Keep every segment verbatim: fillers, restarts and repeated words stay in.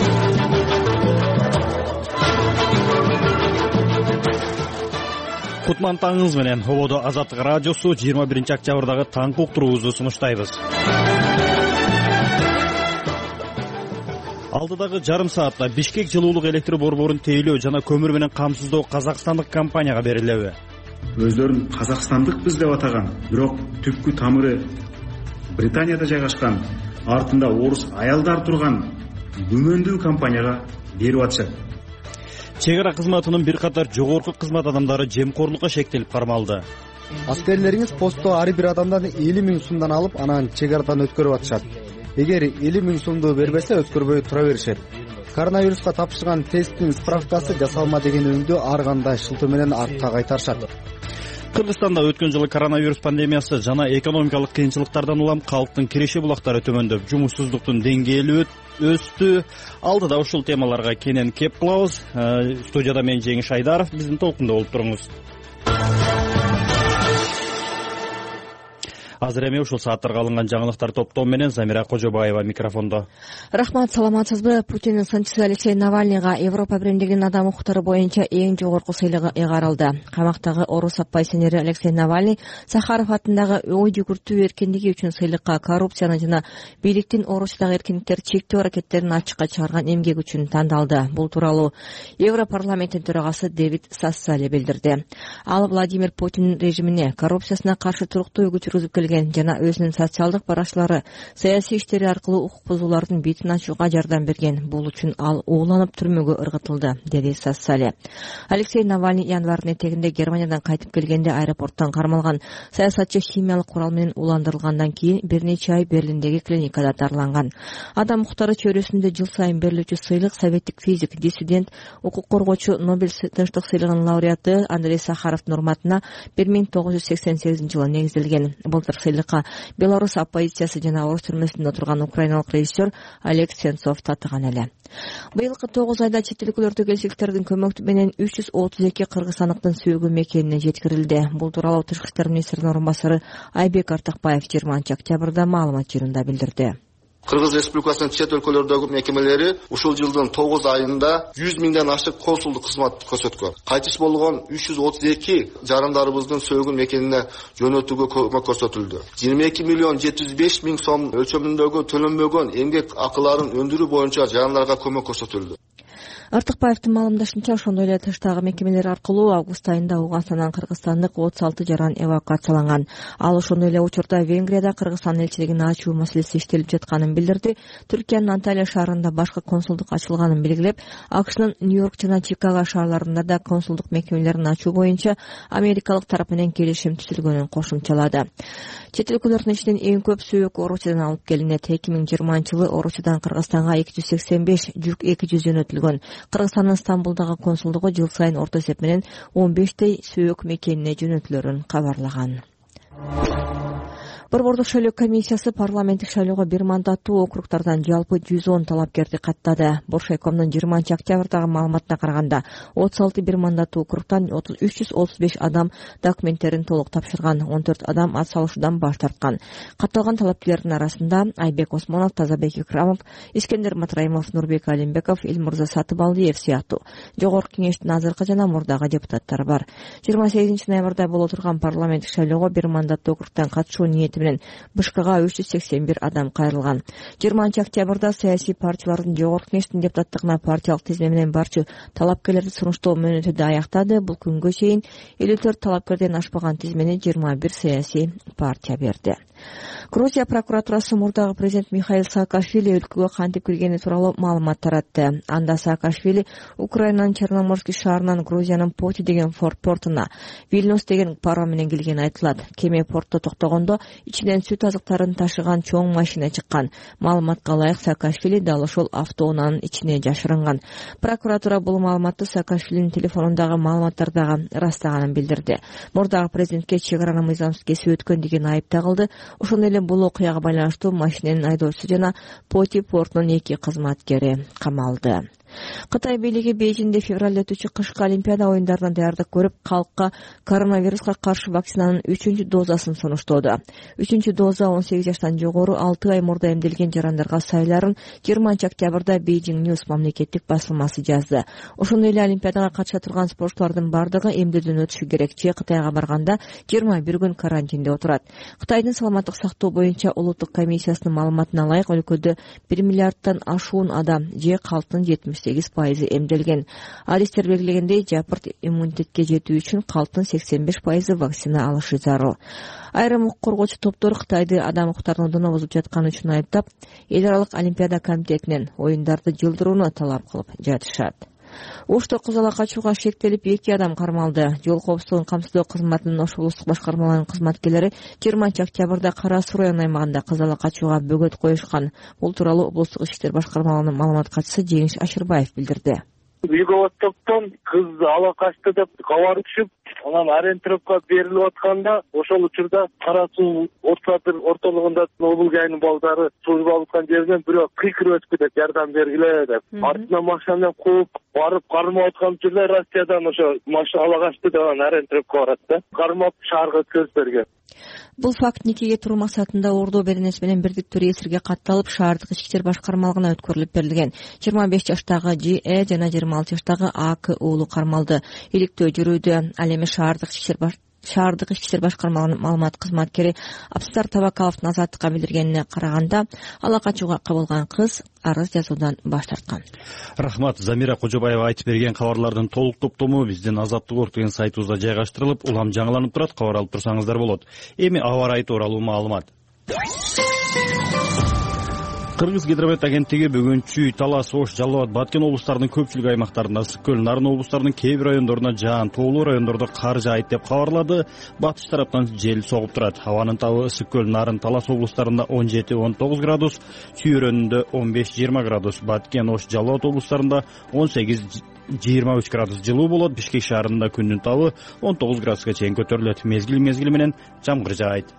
Кутман таңыңыз менен Ободо Азаттык радиосу жыйырма биринчи октябрдагы таңкы уктуруубузду сунуштайбыз. Алдыдагы жарым саатта Бишкек жылуулук электр борборун тейлөө жана көмүр менен камсыздоо казакстандык компанияга берилеби? Өздөрүн казакстандыкпыз деп атаган, бирок түпкү тамыры Британияда жайгашкан, артында орус аялдар турган күмөндүү компанияга берип атышат. Чек ара кызматынын бир катар жогорку кызмат адамдары жемкорлукка шектелип кармалды. Аскерлериңиз постто ар бир адамдан элүү миң сумдан алып, анан чек арадан өткөрүп атышат. Эгер элүү миң сумду бербесе, өткөрбөй тура беришет. Коронавируска тапшырган тесттин справкасы жасалма деген өңдү ар кандай шылтоо менен артка кайтарышат. Кыргызстанда өткөн жылы коронавирус пандемиясы жана экономикалык кыйынчылыктардан улам калктын киреше булактары төмөндөп, жумушсуздуктун деңгээли өстү. Алдыда ушул темаларга кенен кеп кылабыз. Студияда мен Жеңиш Айдаров, биздин толкунда болуп туруңуз. Азыр эми ушул сааттарга алынган жаңылыктар топтоо менен Замира Кожобаева микрофондо. Рахмат, саламатсызбы? Путиндин сынчысы Алексей Навальныйга Европа биримдигинин адам укуктары боюнча эң жогорку сыйлыгы ыйгарылды. Камактагы орус оппозиционери Алексей Навальный Сахаров атындагы ой жүгүртүү эркиндиги үчүн сыйлыкка коррупцияны жана бийликтин орусчудагы эркиндиктер чектөө аракеттерин ачыкка чыгарган эмгеги үчүн тандалды. Бул тууралуу Европарламенттин төрагасы Дэвид Сассали билдирди. Ал Владимир Путин режимине коррупциясына каршы туруктуу өгү жүргүзүп келген жана өзүнүн социалдык барачлары, саясий иштери аркылуу укук бузуулардын бетин ачууга жардам берген. Бул үчүн ал ууланып түрмөгө ыргытылды, деди Сассали. Алексей Навальный январдын этегинде Германиядан кайтып келгенде аэропорттон кармалган. Саясатчы химиялык курал менен уландырылгандан кийин бир нече ай Берлиндеги клиникада даарыланган. Адам укуктары чөйрөсүндө жыл сайын берилүүчү сыйлык советтик физик, диссидент, укук коргоочу, Нобель тынчтык сыйлыгынын лауреаты Андрей Сахаровдун урматына бир миң тогуз жүз сексен сегизинчи жылы негизделген. Былтыр сыйлыкка Беларусь оппозициясы жана орус түрмөсүндө отурган украиналык режиссер Олег Сенцов татыган эле. Быйылкы тогуз айда чет өлкөлөрдөгү элчиликтердин көмөгү менен үч жүз отуз эки кыргызстандыктын сөөгү мекенине жеткирилди. Бул тууралуу Тышкы иштер министринин орун басары Айбек Артыкбаев жыйырманчы октябрда маалымат жыйынында билдирди. Кыргыз Республикасынын чет өлкөлөрдөгү мекемелери ушул жылдын тогуз айында жүз миңден ашык консулдук кызмат көрсөткөн. Кайтыш болгон үч жүз отуз эки жарандарыбыздын сөөгүн мекенине жөнөтүүгө көмөк көрсөтүлдү. жыйырма эки миллион жети жүз беш миң сом өлчөмүндөгү төлөнбөгөн эмгек акыларын өндүрүү боюнча жарандарга көмөк көрсөтүлдү. Артыкбаевдин маалымдашынча, ошондой эле тыштагы мекемелер аркылуу август айында Ауганстандан кыргызстандык отуз алты жаран эвакуацияланган. Ал ошондой эле учурда Венгрияда Кыргызстан элчилигин ачуу маселеси иштелип жатканын билдирди. Түркиянын Анталия шаарында башка консулдук ачылганын белгилеп, АКШнын Нью-Йорк жана Чикаго шаарларында да консулдук мекемелерин ачуу боюнча америкалык тарап менен келишим түзүлгөнүн кошумчалады. Чет өлкөлөрдүн ичинен эң көп сөөк Орусиядан алып келинет. эки миң жыйырманчы жылы Орусиядан Кыргызстанга эки жүз сексен беш, жүк эки жүз жөнөтүлгөн. Кыргызстандын Стамбулдагы консулдугу жыл сайын орто эсеп менен он бештей сөөк мекенине жөнөтүлөрүн кабарлаган. Борбордук шайлоо комиссиясы парламенттик шайлоого бир мандаттуу округдардан жалпы жүз он талапкерди каттады. Боршайкомдун жыйырманчы октябрдагы маалыматына караганда отуз алты бир мандаттуу округдан үч жүз отуз беш адам документтерин толук тапшырган, он төрт адам ат салышуудан баш тарткан. Катталган талапкерлердин арасында Айбек Осмонов, Тазабек Икрамов, Искендер Матраимов, Нурбек Алимбеков, Илмурза Сатыбалдиев сыяктуу жогорку кеңештин азыркы жана мурдагы депутаттары бар. жыйырма сегизинчи ноябрда боло турган парламенттик шайлоого бир мандаттуу округдан катышуу ниети менен Бышкыга үч жүз сексен бир адам кайрылган. жыйырманчы октябрда саясий партиялардын жогорку кеңештин депутаттыгына партиялык тизме менен барчу талапкерлерди сунуштоо мөөнөтү да аяктады. Бул күнгө чейин элүү төрт талапкерден ашпаган тизмени жыйырма бир саясий партия берди. Грузия прокуратурасы мурдагы президент Михаил Саакашвили өлкөгө кантип киргени тууралуу маалымат таратты. Анда Саакашвили Украинанын Черноморский шаарынан Грузиянын Поти деген портуна Вильнюс деген паром менен келгени айтылат. Кеме портто токтогондо ичинен сүт азыктарын ташыган чоң машина чыккан. Маалыматка ылайык Саакашвили дал ошол автоунаанын ичине жашырынган. Прокуратура бул маалыматты Саакашвилинин телефонундагы маалыматтардагы ырастаганын билдирди. Мурдагы президентке чек араны мыйзамсыз кесип өткөн деген айып тагылды. Ошондой эле бул окуяга байланыштуу машинанын айдоочусу жана Поти портунун эки кызматкери камалды. Кытай бийлиги Бейжиңде февралда өтүүчү кышкы Олимпиада оюндарына даярдык көрүп, калкка коронавируска каршы вакцинанын үчүнчү дозасын сунуштоодо. Үчүнчү доза он сегиз жаштан жогору алты ай мурда эмделген жарандарга сайларын жыйырманчы октябрда Бейжиң Ньюс мамлекеттик басылмасы жазды. Ошондой эле Олимпиадага катыша турган спортчулардын бардыгы эмдөөдөн өтүшү керек. Же Кытайга барганда жыйырма бир күн карантинде отурат. Кытайдын саламаттык сактоо боюнча улуттук комиссиясынын маалыматына ылайык өлкөдө бир миллиардтан ашуун адам же калктын жетимиш сегиз пайызы эмделген. Адистер белгилегендей, жапырт иммунитетке жетүү үчүн калктын сексен беш пайызы вакцина алышы зарыл. Айрым укук коргоочу топтор Кытайды адам укуктарын бузуп жатканы үчүн айыптап, эл аралык Олимпиада комитетинен оюндарды жылдырууну талап кылып жатышат. Ошто кызала качууга шектелип эки адам кармалды. Жол коопсуздугун камсыздоо кызматынын Ош облустук башкармаларынын кызматкерлери жыйырманчы октябрда Кара Суу район аймагында кызала качууга бөгөт коюшкан. Бул тууралуу облустук ички иштер башкармаларынын маалымат катчысы Жеңиш Ашырбаев билдирди. Юговостоктон кыз ала качты деп кабар түшүп, анан ориентировка берилип атканда, ошол учурда Кара Суу ортолугунда Нобулге айнын балдары суу алып аткан жерден бирөө кыйкырып өтүп кетет, жардам бергиле деп. Артынан машинаны кууп барып кармап аткан учурда Россиядан ошо машина ала качты деп анан ориентировка барат да. Кармап шаарга өткөзүп берген. Бул факт никеге туруу максатында ордоо беренеси менен бирдиктүү эсирге катталып, шаардык ички иштер башкармалыгына өткөрүлүп берилген. жыйырма беш жаштагы Ж Э жана жыйырма алты жаштагы А К уулу кармалды. Иликтөө жүрүүдө. Ал эми шаардык ички иштер шаардык ички иштер башкармалыгынын маалымат кызматкери Абсар Табакаловдун азаттыкка билдиргенине караганда, ала качууга кабылган кыз арыз жазуудан баш тарткан. Рахмат. Замира Кожобаева айтып берген кабарлардын толук топтому биздин Азаттык орг деген сайтыбызда жайгаштырылып, улам жаңыланып турат. Кабар алып турсаңыздар болот. Эми аба ырайы тууралуу маалымат. Кыргыз гидромет агенттиги бүгүн Чүй, Талас, Ош, Жалал Абад, Баткен облустарынын көпчүлүк аймактарында, Ысык көл, Нарын облустарынын кээ бир райондоруна жаан, тоолуу райондордо кар жаайт деп кабарлады. Батыш тараптан жел согуп турат. Абанын табы Ысык көл, Нарын, Талас облустарында он жети он тогуз градус, Чүй өрөөнүндө он беш жыйырма градус, Баткен, Ош, Жалал Абад облустарында он сегиз жыйырма үч градус жылуу болот. Бишкек шаарында күндүн табы он тогуз градуска чейин көтөрүлөт. Мезгил мезгили менен жамгыр жаайт.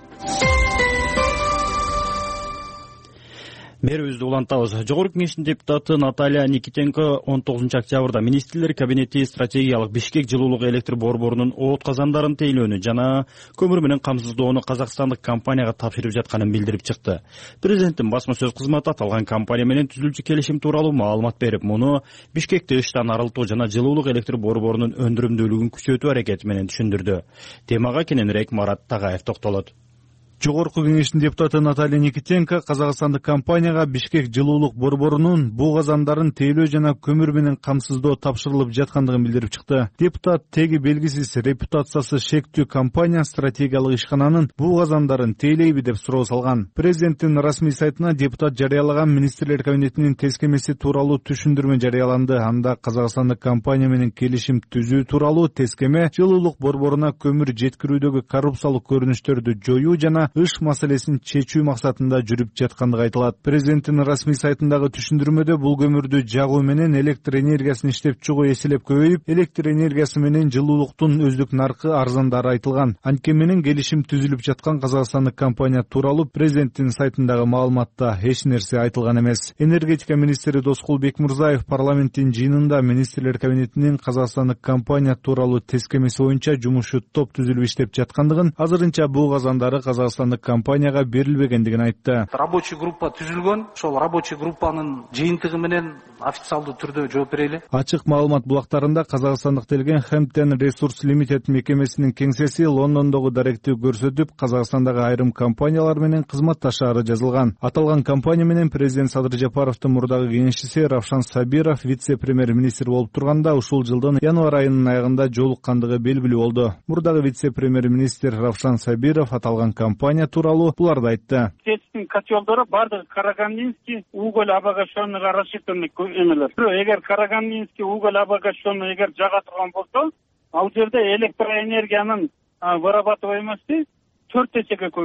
Берүүбүздү улантабыз. Жогорку кеңештин депутаты Наталья Никитенко он тогузунчу октябрда министрлер кабинети стратегиялык Бишкек жылуулук электр борборунун от казандарын тейлөөнү жана көмүр менен камсыздоону казакстандык компанияга тапшырып жатканын билдирип чыкты. Президенттин басма сөз кызматы аталган компания менен түзүлчү келишим тууралуу маалымат берип, муну Бишкекти ыштан арылтуу жана жылуулук электр борборунун өндүрүмдүүлүгүн күчөтүү аракети менен түшүндүрдү. Темага кененирээк Марат Тагаев токтолот. Жогорку кеңештин депутаты Наталья Никитенко казакстандык компанияга Бишкек жылуулук борборунун буу казандарын тейлөө жана көмүр менен камсыздоо тапшырылып жаткандыгын билдирип чыкты. Депутат теги белгисиз репутациясы шектүү компания стратегиялык ишкананын буу казандарын тейлейби деп суроо салган. Президенттин расмий сайтына депутат жарыялаган министрлер кабинетинин тескемеси тууралуу түшүндүрмө жарыяланды. Анда казакстандык компания менен келишим түзүү тууралуу тескеме жылуулук борборуна көмүр жеткирүүдөгү коррупциялык көрүнүштөрдү жоюу жана ыш маселесин чечүү максатында жүрүп жаткандыгы айтылат. Президенттин расмий сайтындагы түшүндүрмөдө бул көмүрдү жагуу менен электр энергиясын иштеп чыгуу эселеп көбөйүп, электр энергиясы менен жылуулуктун өздүк наркы арзандары айтылган. Анткени менен келишим түзүлүп жаткан казакстандык компания тууралуу президенттин сайтындагы маалыматта эч нерсе айтылган эмес. Энергетика министри Доскул Бекмурзаев парламенттин жыйынында министрлер кабинетинин казакстандык компания тууралуу тескемеси боюнча жумушу топ түзүлүп иштеп жаткандыгын, азырынча буу казандары казакстандык компанияга берилбегендигин айтты. Рабочий группа түзүлгөн, ошол рабочий группанын жыйынтыгы менен официалдуу түрдө жооп берели. Ачык маалымат булактарында казакстандык делген Hampton Resource Limited мекемесинин кеңсеси Лондондогу даректүү көрсөтүп, Казакстандагы айрым компаниялар менен кызматташаары жазылган. Аталган компания менен президент Садыр Жапаровдун мурдагы кеңешчиси Равшан Сабиров вице-премьер-министр болуп турганда ушул жылдын январь айынын аягында жолуккандыгы белгилүү болду. Мурдагы вице-премьер-министр Равшан Сабиров аталган компания тууралуу буларды айтты. Тесттин котелдору бардыгы Карагандинский уголь обогащенныйга рассчитанный эмелер. Эгер Карагандинский уголь обогащенный эгер жага турган болсо, ал жерде электроэнергиянын вырабатываемости төрт эсеге көбөйөт.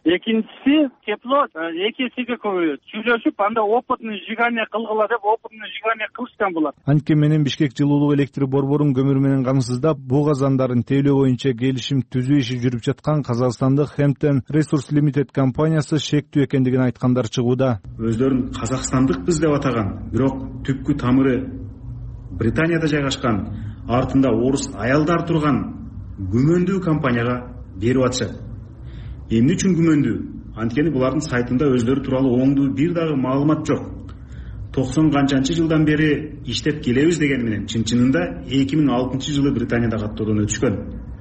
экинчиси тепло эки эсеге көбөйөт. Сүйлөшүп анда опытный сжигание кылгыла деп опытный сжигание кылышкан болот. Анткени менен Бишкек жылуулук электр борборун көмүр менен камсыздап, буу казандарын тейлөө боюнча келишим түзүү иши жүрүп жаткан казакстандык Hampton Resource Limited компаниясы шектүү экендигин айткандар чыгууда. Өздөрүн казакстандыкпыз деп атаган, бирок түпкү тамыры Британияда жайгашкан, артында орус аялдар турган күмөндүү компанияга берип атышат. Эмне үчүн күмөндүү? Анткени булардын сайтында өздөрү тууралуу оңдуу бир дагы маалымат жок. токсон канчанчы жылдан бери иштеп келебиз деген менен чын-чынында эки миң алтынчы жылы Британияда каттоодон өтүшкөн.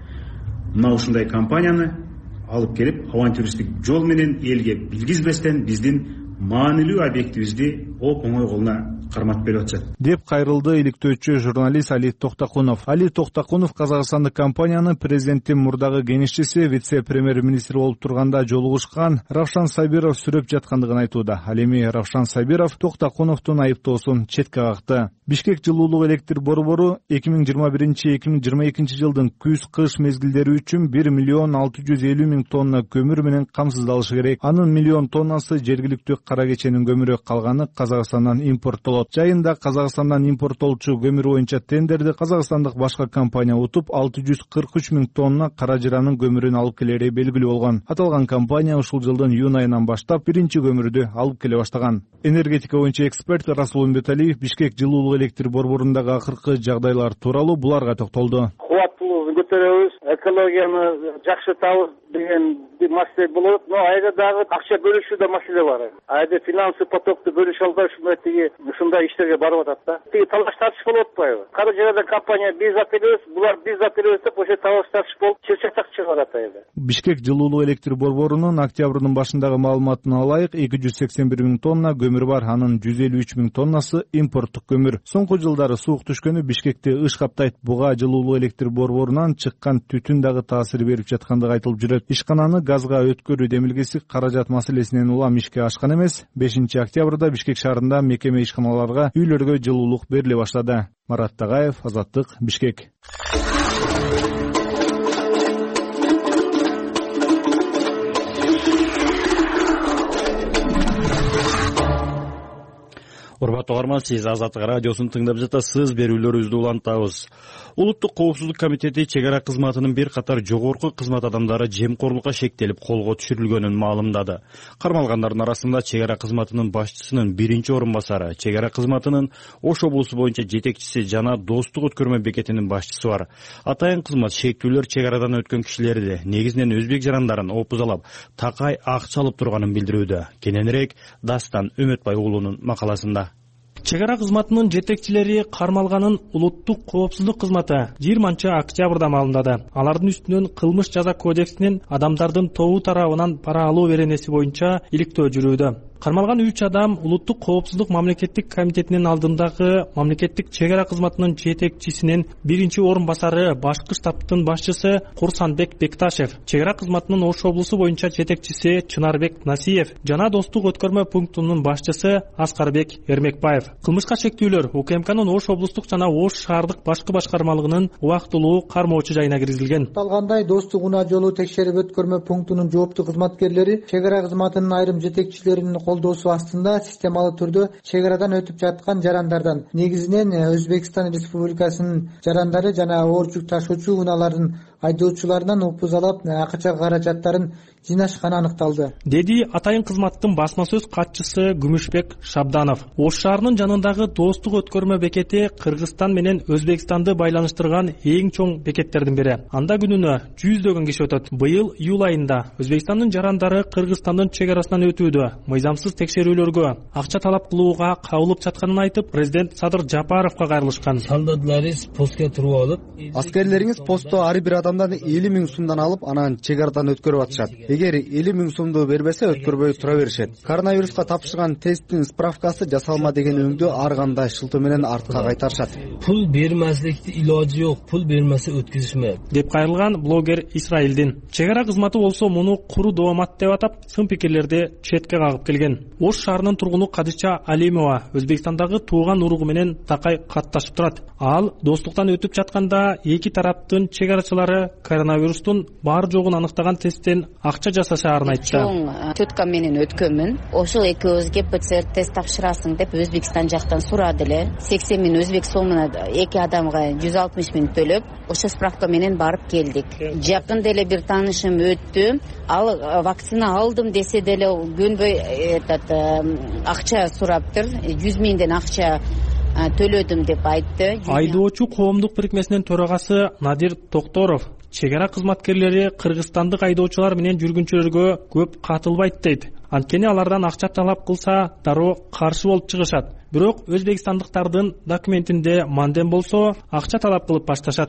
Мына ушундай компанияны алып келип, авантюристтик жол менен элге билгизбестен биздин маанилүү объектибизди оп-оңой колуна карматып берип атышат деп кайрылды иликтөөчү журналист Али Токтакунов. Али Токтакунов казакстандык компанияны президенттин мурдагы кеңешчиси, вице-премьер-министр болуп турганда жолугушкан Равшан Сабиров сүрөп жаткандыгын айтууда. Ал эми Равшан Сабиров Токтакуновдун айыптоосун четке какты. Бишкек жылуулук электр борбору эки миң жыйырма биринчи эки миң жыйырма экинчи жылдын күз-кыш мезгилдери үчүн бир миллион алты жүз элүү миң тонна көмүр менен камсыздалышы керек. Анын миллион тоннасы жергиликтүү кара кеченин көмүрү, калганы Казакстандан импорттолот. Жайында Казакстандан импорттолчу көмүр боюнча тендерди казакстандык башка компания утуп, алты жүз кырк үч миң тонна кара жыранын көмүрүн алып келери белгилүү болгон. Аталган компания ушул жылдын июнь айынан баштап биринчи көмүрдү алып келе баштаган. Энергетика боюнча эксперт Расул Умбеталиев Бишкек жылуулук электр борборундагы акыркы жагдайлар тууралуу буларга токтолду. Кубаттуулукту көтөрөбүз, экологияны жакшыртабыз деген маселе болот, но айда дагы акча бөлүшүүдө маселе бар. Айда финансы потокту бөлүшө албай ушундай ушундай иштерге барып атат да. Тиги талаш тартыш болуп атпайбы? Кара жырадан компания биз апелебиз, булар биз апелебиз деп ошо талаш тартыш болуп чырчактак чыгып атат айда. Бишкек жылуулук электр борборунун октябрдын башындагы маалыматына алайык, эки жүз сексен бир миң тонна көмүр бар, анын жүз элүү үч миң тоннасы импорттук көмүр. Соңку жылдары суук түшкөнү Бишкекти ыш каптайт. Буга жылуулук электр борборунан чыккан түтүн дагы таасир берип жаткандыгы айтылып жүрөт. Ишкананы газга өткөрүү демилгеси каражат маселесинен улам ишке ашкан эмес. бешинчи октябрда Бишкек шаарында мекеме ишканаларга, үйлөргө жылуулук бериле баштады. Марат Тагаев, Азаттык, Бишкек. Урматтуу угарман, сиз Азаттык радиосун тыңдап жатасыз. Берүүлөрүбүздү улантабыз. Улуттук коопсуздук комитети чек ара кызматынын бир катар жогорку кызмат адамдары жемкорлукка шектелип колго түшүрүлгөнүн маалымдады. Кармалгандардын арасында чек ара кызматынын башчысынын биринчи орун басары, чек ара кызматынын Ош облусу боюнча жетекчиси жана Достук өткөрмө бекетинин башчысы бар. Атайын кызмат шектүүлөр чек арадан өткөн кишилерди, негизинен өзбек жарандарын опузалап, такай акча алып турганын билдирүүдө. Кененирээк Дастан Өмөтбай уулунун макаласында. Чек ара кызматынын жетекчилери кармалганын улуттук коопсуздук кызматы жыйырманчы октябрда маалымдады. Алардын үстүнөн кылмыш жаза кодексинин адамдардын тобу тарабынан пара алуу беренеси боюнча иликтөө жүрүүдө. Кармалган үч адам улуттук коопсуздук мамлекеттик комитетинин алдындагы мамлекеттик чек ара кызматынын жетекчисинин биринчи орун басары, башкы штабтын башчысы Курсанбек Бекташев, чек ара кызматынын Ош облусу боюнча жетекчиси Чынарбек Насиев жана Достук өткөрмө пунктунун башчысы Аскарбек Эрмекбаев. Кылмышка шектүүлөр УКМКнын Ош облустук жана Ош шаардык башкы башкармалыгынын убактылуу кармоочу жайына киргизилген. Аталгандай Достук унаа жолу текшерип өткөрмө пунктунун жооптуу кызматкерлери чек ара кызматынын айрым жетекчилеринин колдоосу астында системалуу түрдө чек арадан өтүп жаткан жарандардан, негизинен Өзбекстан Республикасынын жарандары жана оор жүк ташуучу унаалардын айдоочуларынан упузалап акча каражаттарын жыйнашканы аныкталды, деди атайын кызматтын басма сөз катчысы Күмүшбек Шабданов. Ош шаарынын жанындагы Достук өткөрмө бекети Кыргызстан менен Өзбекстанды байланыштырган эң чоң бекеттердин бири. Анда күнүнө жүздөгөн киши өтөт. Быйыл июль айында Өзбекстандын жарандары Кыргызстандын чек арасынан өтүүдө мыйзамсыз текшерүүлөргө, акча талап кылууга кабылып жатканын айтып, президент Садыр Жапаровго кайрылышкан. Солдатларыбыз постко туруп алып, аскерлериңиз постто ар бир адамдан элүү миң сумдан алып, анан чек арадан өткөрүп атышат. Эгер элүү миң сумду бербесе, өткөрбөй тура беришет. Коронавируска тапшырган тесттин справкасы жасалма деген өңдү ар кандай шылтоо менен артка кайтарышат. Пул бермесликти илажы жок, пул бермесе өткөзүшмөйт деп кайрылган блогер Исраилдин. Чек ара кызматы болсо муну куру доомат деп атап, сын пикирлерди четке кагып келген. Ош шаарынын тургуну Кадича Алимова Өзбекстандагы тууган уругу менен такай катташып турат. Ал Достуктан өтүп жатканда эки тараптын чек арачылары өкүлдөрү коронавирустун бар жогун аныктаган тесттен акча жасашаарын айтты. Чоң теткам менен өткөнмүн. Ошол экөөбүзгө ПЦР тест тапшырасың деп Өзбекстан жактан сурады эле. сексен миң өзбек сомуна эки адамга жүз алтымыш миң төлөп, ошо справка менен барып келдик. Жакында эле бир таанышым өттү. Ал вакцина алдым десе деле көнбөй этот акча сураптыр. жүз миңден акча төлөдүм деп айтты. Айдоочу коомдук бирикмесинин төрагасы Надир Токторов чек ара кызматкерлери кыргызстандык айдоочулар менен жүргүнчүлөргө көп катылбайт дейт. Анткени алардан акча талап кылса дароо каршы болуп чыгышат. Бирок өзбекстандыктардын документинде мандем болсо акча талап кылып башташат.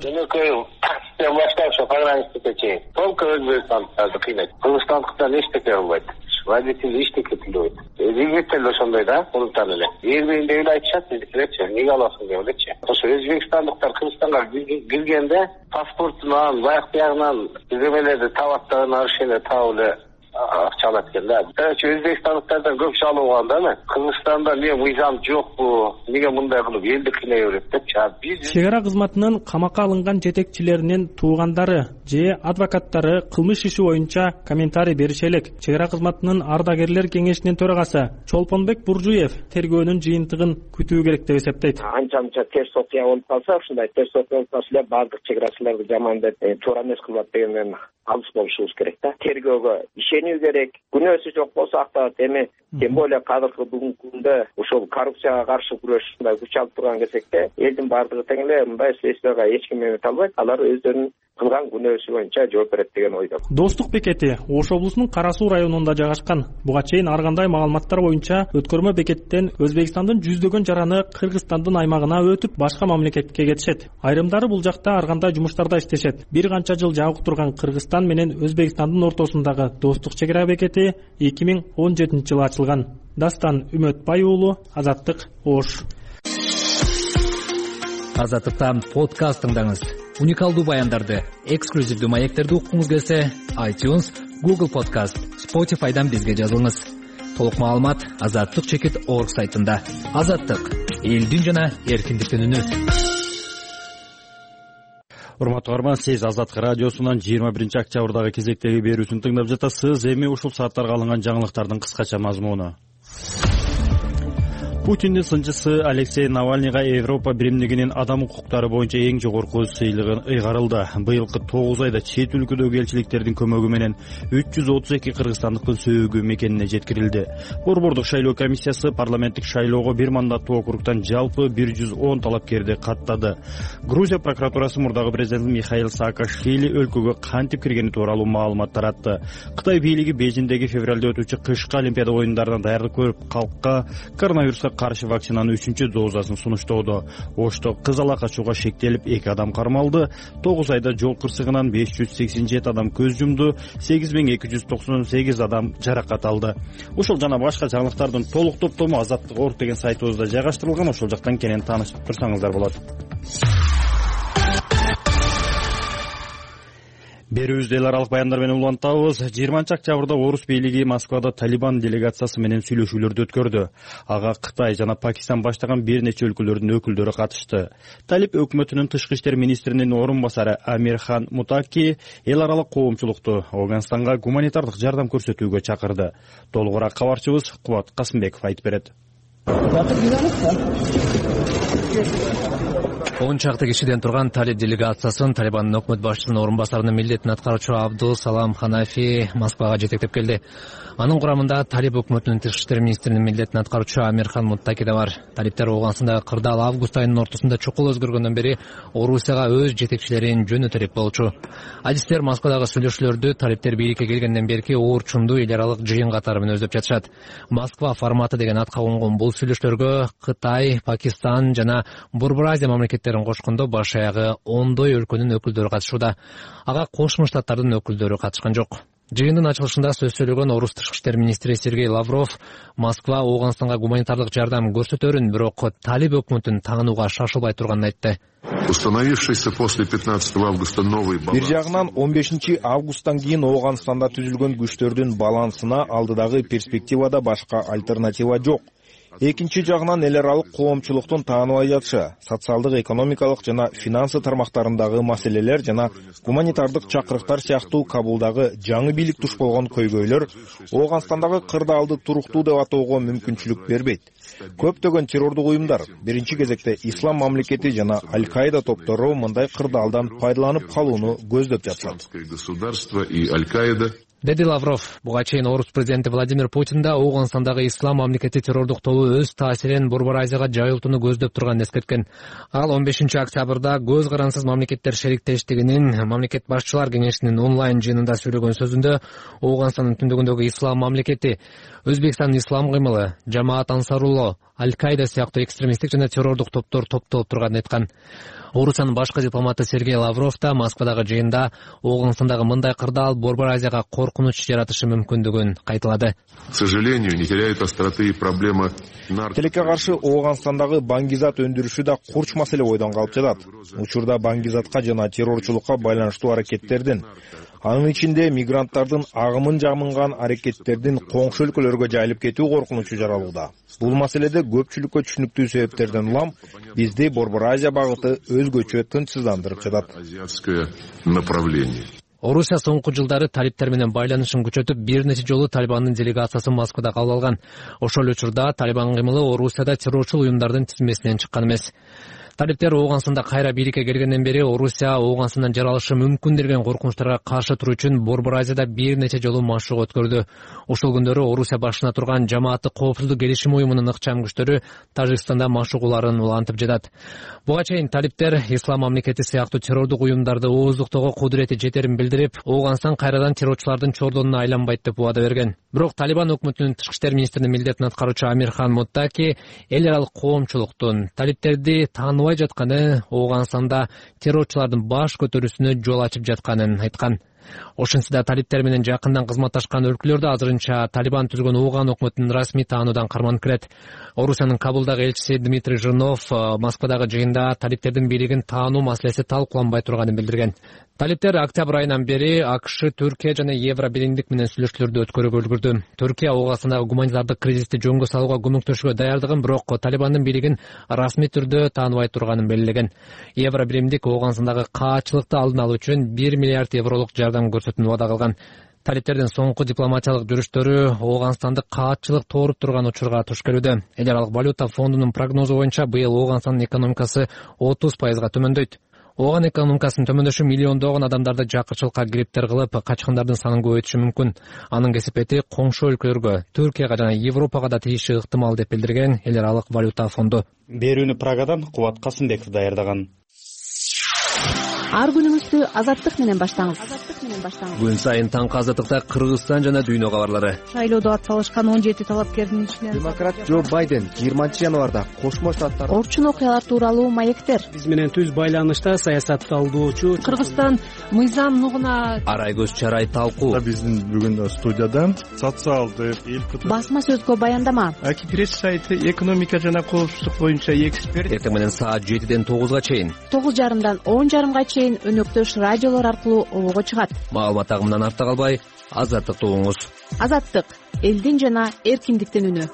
Только өзбекстандыктарды кыйнайт. Кыргызстандыктар эчтеке кылбайт. Водитель эчтеке төлөбөйт. Двигатель да ошондой да, курултан эле. Эрбейин деп эле айтышат, биздикилерчи, эмнеге аласың деп элечи. Ошо өзбекстандыктар Кыргызстанга киргенде паспортунан, баяк биягынан бирдемелерди табат да, нарушение таап эле акча алат экен да. Короче, өзбекстандыктардан көп чалууган да. Кыргызстанда эмне мыйзам жокпу, эмнеге мындай кылып элди кыйнай берет депчи. Биз чек ара кызматынын камакка алынган жетекчилеринин туугандары же адвокаттары кылмыш иши боюнча комментарий берише элек. Чек ара кызматынын ардагерлер кеңешинин төрагасы Чолпонбек Буржуев тергөөнүн жыйынтыгын күтүү керек деп эсептейт. Анча-мынча терс окуя болуп калса, ушундай терс окуя болуп калса эле бардык чек арачыларды жаман деп туура эмес кылат дегенден алыс болушубуз керек да. Тергөөгө ишенүү керек. Күнөөсү жок болсо акталат. Эми тем более азыркы бүгүнкү күндө ошол коррупцияга каршы күрөш мындай күч алып турган кезекте элдин бардыгы тең эле мындай следствияга эч ким эмете албайт. Алар өздөрүнүн кылган күнөөсү боюнча жооп берет деген ойдомун. Достук бекети Ош облусунун Кара Суу районунда жайгашкан. Буга чейин ар кандай маалыматтар боюнча өткөрмө бекеттен Өзбекстандын жүздөгөн жараны Кыргызстандын аймагына өтүп, башка мамлекетке кетишет. Айрымдары бул жакта ар кандай жумуштарда иштешет. Бир канча жыл жабык турган Кыргызстан менен Өзбекстандын ортосундагы достук чек ара бекети эки миң он жетинчи жылы ачылган. Дастан Үмөтбай уулу, Азаттык, Ош. Азаттыктан подкаст тыңдаңыз. Уникалдуу баяндарды, эксклюзивдүү маектерди уккуңуз келсе, iTunes, Google Podcast, Spotify'дан бизге жазылыңыз. Толук маалымат азаттык чекит орг сайтында. Азаттык, элдин жана эркиндиктин үнү. Урматтуу көрөрман, сиз Азаттык радиосунан жыйырма биринчи октябрдагы кезектеги берүүсүн тыңдап жатасыз. Эми ушул сааттарга алынган жаңылыктардын кыскача мазмуну. Путиндин сынчысы Алексей Навальныйга Европа биримдигинин адам укуктары боюнча эң жогорку сыйлыгы ыйгарылды. Быйылкы тогуз айда чет өлкөдөгү элчиликтердин көмөгү менен үч жүз отуз эки кыргызстандыктын сөөгү мекенине жеткирилди. Борбордук шайлоо комиссиясы парламенттик шайлоого бир мандаттуу округтан жалпы бир жүз он талапкерди каттады. Грузия прокуратурасы мурдагы президент Михаил Саакашвили өлкөгө кантип киргени тууралуу маалымат таратты. Кытай бийлиги Бейжиңдеги февралда өтүүчү кышкы Олимпиада оюндарына даярдык көрүп, калкка коронавируска каршы вакцинанын үчүнчү дозасын сунуштоодо. Ошто кызала качууга шектелип эки адам кармалды. тогуз айда жол кырсыгынан беш жүз сексен жети адам көз жумду, сегиз миң эки жүз токсон сегиз адам жаракат алды. Ушул жана башка жаңылыктардын толук топтому Азаттык орг деген сайтыбызда жайгаштырылган. Ошол жактан кенен таанышып турсаңыздар болот. Берүүбүздү эл аралык баяндар менен улантабыз. жыйырманчы октябрда орус бийлиги Москвада Талибан делегациясы менен сүйлөшүүлөрдү өткөрдү. Ага Кытай жана Пакистан баштаган бир нече өлкөлөрдүн өкүлдөрү катышты. Талиб өкмөтүнүн тышкы иштер министринин орун басары Амир Хан Мутаки эл аралык коомчулукту Афганстанга гуманитардык жардам көрсөтүүгө чакырды. Толугураак кабарчыбыз Кубат Касымбеков айтып берет. он чакты кишиден турган Талиб делегациясын Талибандын өкмөт башчысынын орун басарынын милдетин аткаруучу Абдул Салам Ханафи Москвага жетектеп келди. Анын курамында Талиб өкмөтүнүн тышкы иштер министринин милдетин аткаруучу Амир Хан Муттаки да бар. Талиптер Афганстандагы кырдаал август айынын ортосунда чукул өзгөргөндөн бери Орусияга өз жетекчилерин жөнөтөлүп болчу. Адистер Москвадагы сүйлөшүүлөрдү Талиптер бийликке келгенден берки оорчундуу эл аралык жыйын катары менен өздөп жатышат. Москва форматы деген атка конгон бул сүйлөшүүлөргө Кытай, Пакистан жана Борбор Азия мамлекеттерин кошкондо баш аягы ондой өлкөнүн өкүлдөрү катышууда. Ага Кошмо Штаттардын өкүлдөрү катышкан жок. Жыйындын ачылышында сөз сөйлөгөн орус тышкы иштер министри Сергей Лавров Москва Афганстанга гуманитардык жардам көрсөтөрүн, бирок Талиб өкмөтүн таанууга шашылбай турганын айтты. Установившийся после пятнадцатого августа новый баланс. Бир жагынан он бешинчи августтан кийин Афганстанда түзүлгөн күчтөрдүн балансына алдыдагы перспективада башка альтернатива жок. экинчи жагынан эл аралык коомчулуктун тааныбай жатышы, социалдык, экономикалык жана финансы тармактарындагы маселелер жана гуманитардык чакырыктар сыяктуу Кабулдагы жаңы бийлик туш болгон көйгөйлөр Ооганстандагы кырдаалды туруктуу деп атоого мүмкүнчүлүк бербейт. Көптөгөн террордук уюмдар, биринчи кезекте Ислам мамлекети жана Аль-Каида топтору мындай кырдаалдан пайдаланып калууну көздөп жатышат. Деди Лавров. Буга чейин орус президенти Владимир Путин да Ооганстандагы Ислам мамлекети террордук тобу өз таасирин Борбор Азияга жайылтууну көздөп турганын эскерткен. Ал он бешинчи октябрда көз карансыз мамлекеттер шериктештигинин мамлекет башчылар кеңешинин онлайн жыйынында сүйлөгөн сөзүндө Ооганстандын түндүгүндөгү Ислам мамлекети, Өзбекстандын Ислам кыймылы, Жамаат Ансарулло, Аль-Каида сыяктуу экстремисттик жана террордук топтор топтолуп турганын айткан. Орусиянын башкы дипломаты Сергей Лавров да Москвадагы жыйында Ооганстандагы мындай кырдаал Борбор Азияга коркунуч жаратышы мүмкүндүгүн кайталады. К сожалению, не теряет остроты проблема наркотиков. Тилекке каршы Ооганстандагы баңгизат өндүрүшү да курч маселе бойдон калып жатат. Учурда баңгизатка жана террорчулукка байланыштуу аракеттердин, анын ичинде мигранттардын агымын жамынган аракеттердин коңшу өлкөлөргө жайылып кетүү коркунучу жаралууда. Бул маселеде көпчүлүккө түшүнүктүү себептерден улам бизди Борбор Азия багыты өзгөчө тынчсыздандырып жатат. Азиатское направление. Орусия соңку жылдары талиптер менен байланышын күчөтүп, бир нече жолу Талибандын делегациясын Москвада кабыл алган. Ошол учурда Талибан кыймылы Орусияда террорчул уюмдардын тизмесинен чыккан эмес. Талиптер Ооганстанда кайра бийликке келгенден бери Орусия Ооганстандан жаралышы мүмкүн деген коркунучтарга каршы туруу үчүн Борбор Азияда бир нече жолу машык өткөрдү. Ошол күндөрү Орусия башына турган Жамааты коопсуздук келишим уюмунун ыкчам күчтөрү Тажикстанда машыгууларын улантып жатат. Буга чейин талиптер Ислам мамлекети сыяктуу террордук уюмдарды ооздуктоого кудурети жетерин билдирип, Ооганстан кайрадан террорчулардын чордонуна айланбайт деп убада берген. Бирок Талибан өкмөтүнүн тышкы иштер министринин милдетин аткаруучу Амирхан Муттаки эл аралык коомчулуктун талиптерди тааныбай жатканы Ооганстанда террорчулардын баш көтөрүүсүнө жол ачып жатканын айткан. Ошентсе да талиптер менен жакындан кызматташкан өлкөлөрдө азырынча Талибан түзгөн Ооган өкмөтүнүн расмий таануудан карманып келет. Орусиянын Кабулдагы элчиси Дмитрий Жирнов Москвадагы жыйында талиптердин бийлигин таануу маселеси талкууланбай турганын билдирген. Талиптер октябрь айынан бери АКШ, Түркия жана Евро биримдик менен сүйлөшүүлөрдү өткөрүүгө үлгүрдү. Түркия Ооганстандагы гуманитардык кризисти жөнгө салууга көмөктөшүүгө даярдыгын, бирок Талибандын бийлигин расмий түрдө тааныбай турганын белгилеген. Евро биримдик Ооганстандагы каачылыкты алдын алуу үчүн бир миллиард евролук жардам көрсөтүүнү убада кылган. Талиптердин соңку дипломатиялык жүрүштөрү Ооганстанды каатчылык тооруп турган учурга туш келүүдө. Эл аралык валюта фондунун прогнозу боюнча быйыл Ооганстандын экономикасы отуз пайызга төмөндөйт. Ооган экономикасынын төмөндөшү миллиондогон адамдарды жакырчылыкка кириптер кылып, качкындардын санын көбөйтүшү мүмкүн. Анын кесепети коңшу өлкөлөргө, Түркияга жана Европага да тийиши ыктымал деп билдирген эл аралык валюта фонду. Берүүнү Прагадан Кубат Касымбеков даярдаган. Ар күнүңүздү азаттык менен баштаңыз. Күн сайын таңкы азаттыкта Кыргызстан жана дүйнө кабарлары. Шайлоодо атсалышкан он жети талапкердин ичинен демократ Джо Байден жыйырманчы январда Кошмо Штаттар орчун окуялар тууралуу маектер. Биз менен түз байланышта саясатталуучу Кыргызстан мыйзам нугуна Арайгөз Чарай талкуу. Биздин бүгүн студияда социалдык эл басма сөзгө баяндама. Аки пресс сайты экономика жана коопсуздук боюнча эксперт. Эртең менен саат жетиден тогузга чейин. тогуз жарымдан он жарымга чейин өнөктөш радиолор аркылуу обого чыгат. Маалымат агымынан артта калбай, азаттыкты угуңуз. Азаттык — элдин жана эркиндиктин үнү.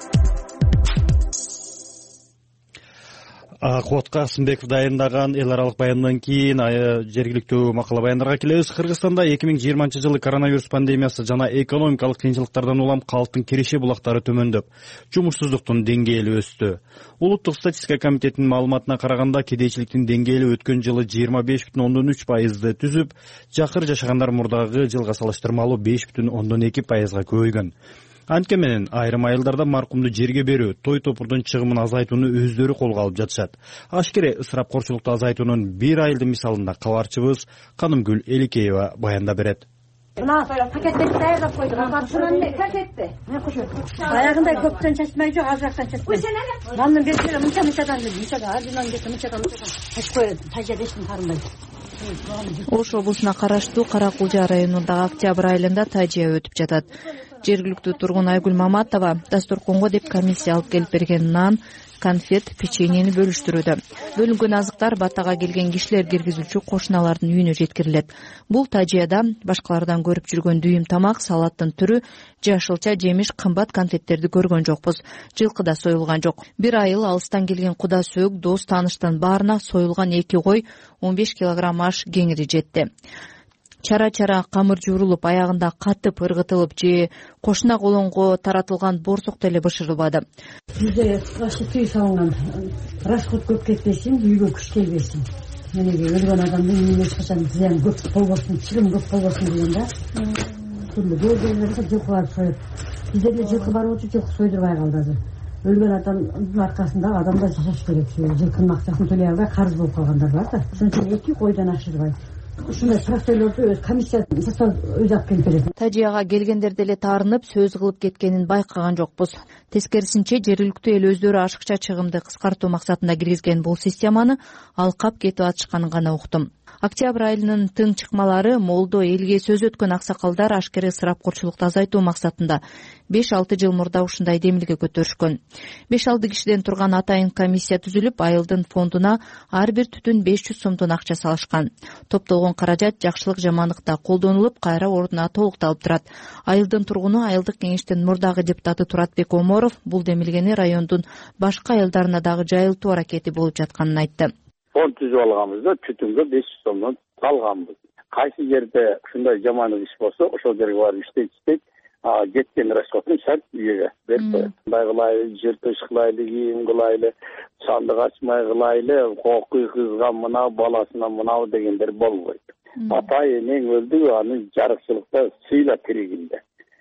Кубат Касымбеков даярдаган эл аралык баяндан кийин жергиликтүү макала баяндарга келебиз. Кыргызстанда эки миң жыйырманчы жылы коронавирус пандемиясы жана экономикалык кыйынчылыктардан улам калктын киреше булактары төмөндөп, жумушсуздуктун деңгээли өстү. Улуттук статистика комитетинин маалыматына караганда, кедейчиликтин деңгээли өткөн жылы жыйырма беш бүтүн ондон үч пайызды түзүп, жакыр жашагандар мурдагы жылга салыштырмалуу беш бүтүн ондон эки пайызга көбөйгөн. Анткени менен айрым айылдарда маркумду жерге берүү, той топурдун чыгымын азайтууну өздөрү колго алып жатышат. Ашкере ысырапкорчулукту азайтуунун бир айылдын мисалында кабарчыбыз Канымгүл Эликеева баяндап берет. Мына пакеттерди даярдап койдук. Апатынан пакетти. Аягындай көптөн чачмай жок, аз жактан чачмай. Мандын берсе мынча мынчадан мынчага, ардынан кете мынчадан чачып коет. Тажа эчтин карынбайт. Ош облусуна караштуу Кара Кулжа районундагы октябрь айылында тажия өтүп жатат. Жергиликтүү тургун Айгүл Маматова дасторконго деп комиссия алып келип берген нан, конфет, печеньени бөлүштүрүүдө. Бөлүнгөн азыктар батага келген кишилер киргизүүчү кошуналардын үйүнө жеткирилет. Бул тажыяда башкалардан көрүп жүргөн дүйүм тамак, салаттын түрү, жашылча жемиш, кымбат конфеттерди көргөн жокпуз. Жылкы да союлган жок. Бир айыл алыстан келген куда сөөк, дос тааныштын баарына союлган эки кой, он беш килограмм аш кеңири жетти. Чара-чара камыр жуурулуп, аягында катып ыргытылып же кошуна колонго таратылган борсок деле бышырылбады. Бизде ашы түй салынган, расход көп кетпесин, үйгө күч келбесин. Менеге өлгөн адамдын үйүнө эч качан зыян көп болбосун, чыгым көп болбосун деген да. Түрлүү көйгөйлөрдө жылкылар союп. Бизде деле жылкы бар болчу, жылкы сойдурбай калды азыр. Өлгөн адамдын аркасында адамдар жашаш керек. Жылкынын акчасын төлөй албай карыз болуп калгандар бар да. Ошон үчүн эки койдон ашырбайт. Ушундай тракторлорду өз комиссия жасап өзү алып келип берет. Тажыяга келгендер деле таарынып, сөз кылып кеткенин байкаган жокпуз. Тескерисинче, жергиликтүү эл өздөрү ашыкча чыгымды кыскартуу максатында киргизген бул системаны алкап кетип атышканын гана уктум. Октябрь айынын тың чыкмалары молдо элге сөз өткөн аксакалдар ашкере ысырапкорчулукту азайтуу максатында беш алты жыл мурда ушундай демилге көтөрүшкөн. беш алты кишиден турган атайын комиссия түзүлүп, айылдын фондуна ар бир түтүн беш жүз сомдон акча салышкан. Топтолгон каражат жакшылык жамандыкта колдонулуп, кайра ордуна толукталып турат. Айылдын тургуну айылдык кеңештин мурдагы депутаты Туратбек Оморов бул демилгени райондун башка айылдарына дагы жайылтуу аракети болуп жатканын айтты. Фонд түзүп алганбызда түтүнгө беш жүз сомдон салганбыз. Кайсы жерде ушундай жамандык иш болсо, ошол жерге барып иштейт, кеткен расходун шарт үйгө берип коет. Мындай кылайлы, жер төш кылайлы, кийим кылайлы, сандык ачмай кылайлы, кокуй кызга мына, баласына мынау дегендер болбойт. Ата энең өлдү, аны жарыкчылыкта сыйла тиригинде.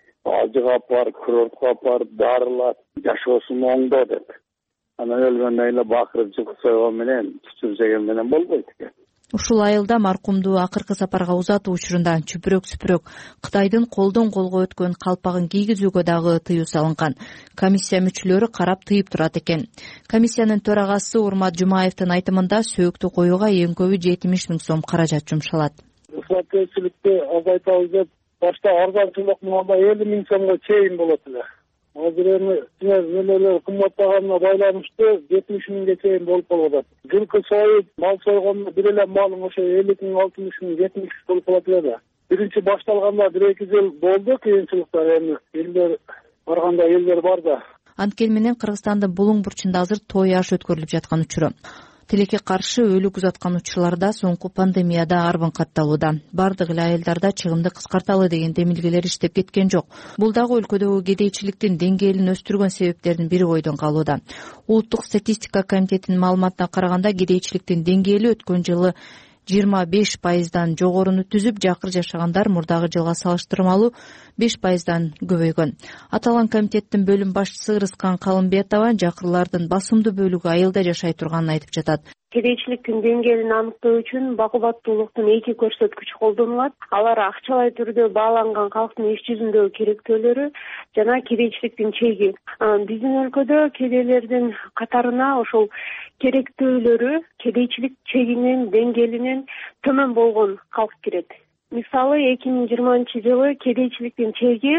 Ажыга апар, курортко апар, дарылат, жашоосун оңдо деп. Анан өлгөндөн эле бакырып жылкы сойгон менен, түчүп жеген менен болбойт экен. Ушул айылда маркумду акыркы сапарга узатуу учурунда чүпүрөк-сүпүрөк Кытайдын колдон колго өткөн калпагын кийгизүүгө дагы тыюу салынган. Комиссия мүчөлөрү карап тыйып турат экен. Комиссиянын төрагасы Урмат Жумаевдин айтымында сөөктү коюуга эң көбү жетимиш миң сом каражат жумшалат. Ысырапкерчиликти азайтабыз деп башта арзанчылык мында элүү миң сомго чейин болот эле. Азыр эми нелер кымбаттаганына байланыштуу жетимиш миңге чейин болуп калат. Жылкы союп, мал сойгондо бир эле малың ошо элүү миң, алтымыш миң, жетимиш миң болуп калат эле. Биринчи башталганда бир эки жыл болду кыйынчылыктар, эми элдер барганда элдер бар да. Анткени менен Кыргызстандын булуң бурчунда азыр той аш өткөрүлүп жаткан учуру. Тилекке каршы өлүк узаткан учурларда соңку пандемияда арбын катталууда. Бардык эле айылдарда чыгымды кыскарталы деген демилгелер иштеп кеткен жок. Бул дагы өлкөдөгү кедейчиликтин деңгээлин өстүргөн себептердин бири бойдон калууда. Улуттук статистика комитетинин маалыматына караганда кедейчиликтин деңгээли өткөн жылы жыйырма беш пайыздан жогоруну түзүп, жакыр жашагандар мурдагы жылга салыштырмалуу беш пайыздан көбөйгөн. Аталган комитеттин бөлүм башчысы Ырыскан Калымбетова жакырлардын басымдуу бөлүгү айылда жашай турганын айтып жатат. Кедейчиликтин деңгээлин аныктоо үчүн бакубаттуулуктун эки көрсөткүчү колдонулат. Алар акчалай түрдө бааланган калктын иш жүзүндөгү керектөөлөрү жана кедейчиликтин чеги. Биздин өлкөдө кедейлердин катарына ошол керектөөлөрү кедейчилик чегинин деңгээлинен төмөн болгон калк кирет. Мисалы эки миң жыйырманчы жылы кедейчиликтин чеги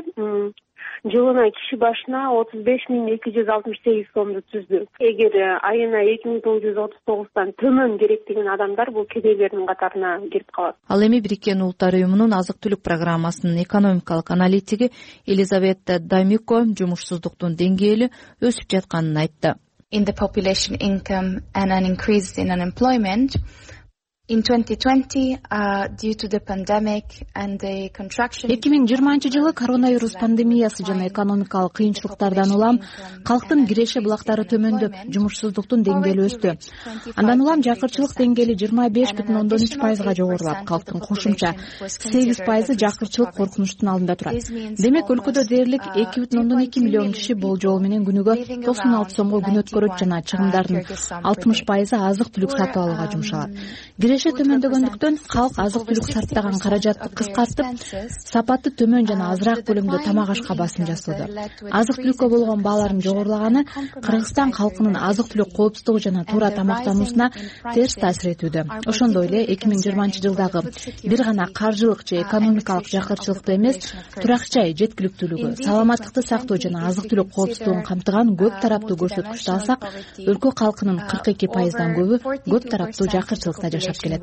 жылына киши башына отуз беш миң эки жүз алтымыш сегиз сомду түздү. Эгер айына эки миң тогуз жүз отуз тогуздан төмөн керек деген адамдар бул кедейлердин катарына кирип калат. Ал эми Бириккен Улуттар уюмунун азык-түлүк программасынын экономикалык аналитиги Елизавета Дамико жумушсуздуктун деңгээли өсүп жатканын айтты. In the population income and an increase in unemployment. In twenty twenty, uh, due to the pandemic and the contraction. эки миң жыйырманчы жылы коронавирус пандемиясы жана экономикалык кыйынчылыктардан улам калктын киреше булактары төмөндөп, жумушсуздуктун деңгээли өстү. Андан улам жакырчылык деңгээли жыйырма беш бүтүн ондон үч пайызга жогорулап, калктын кошумча сегиз пайызы жакырчылык коркунучтун алдында турат. Демек өлкөдө дээрлик эки бүтүн ондон эки миллион киши болжол менен күнүгө токсон алты сомго күн өткөрөт жана чыгымдардын алтымыш пайызы азык-түлүк сатып алууга жумшалат. киреше төмөндөгөндүктөн калк азык түлүк сарптаган каражатты кыскартып, сапаты төмөн жана азыраак көлөмдө тамак ашка басым жасоодо. Азык түлүккө болгон баалардын жогорулаганы Кыргызстан калкынын азык түлүк коопсуздугу жана туура тамактануусуна терс таасир этүүдө. Ошондой эле эки миң жыйырманчы жылдагы бир гана каржылык же экономикалык жакырчылыкты эмес, турак жай жеткиликтүүлүгү, саламаттыкты сактоо жана азык түлүк коопсуздугун камтыган көп тараптуу көрсөткүчтү алсак, өлкө калкынын кырк эки пайыздан көбү көп тараптуу жакырчылыкта жашап келет.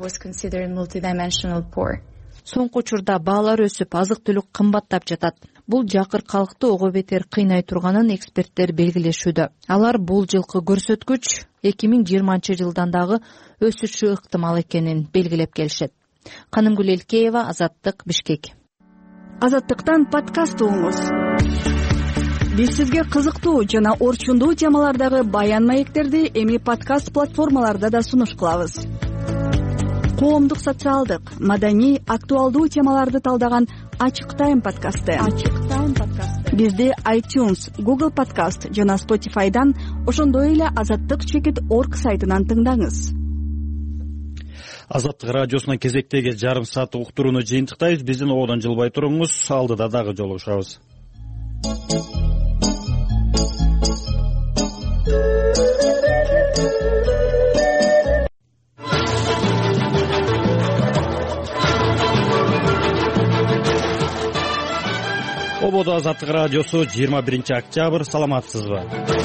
Соңку учурда баалар өсүп, азык түлүк кымбаттап жатат. Бул жакыр калкты ого бетер кыйнай турганын эксперттер белгилешүүдө. Алар бул жылкы көрсөткүч эки миң жыйырманчы жылдан дагы өсүшү ыктымал экенин белгилеп келишет. Канымгүл Элкеева, Азаттык, Бишкек. Азаттыктан подкаст угуңуз. Биз сизге кызыктуу жана орчундуу темалардагы баян маектерди эми подкаст платформаларда да сунуш кылабыз. Коомдук, социалдык, маданий, актуалдуу темаларды талдаган Ачык Тайм подкасты. Ачык Тайм подкасты. Бизди iTunes, Google Podcast жана Spotify'дан, ошондой эле азаттык чекит точка орг сайтынан тыңдаңыз. Азаттык радиосунун кезектеги жарым саат уктурууну жыйынтыктайбыз. Биздин ободон жылбай туруңуз. Алдыда дагы жолугушабыз. Ободо Азаттык радиосу жыйырма биринчи октябрь. Саламатсызбы?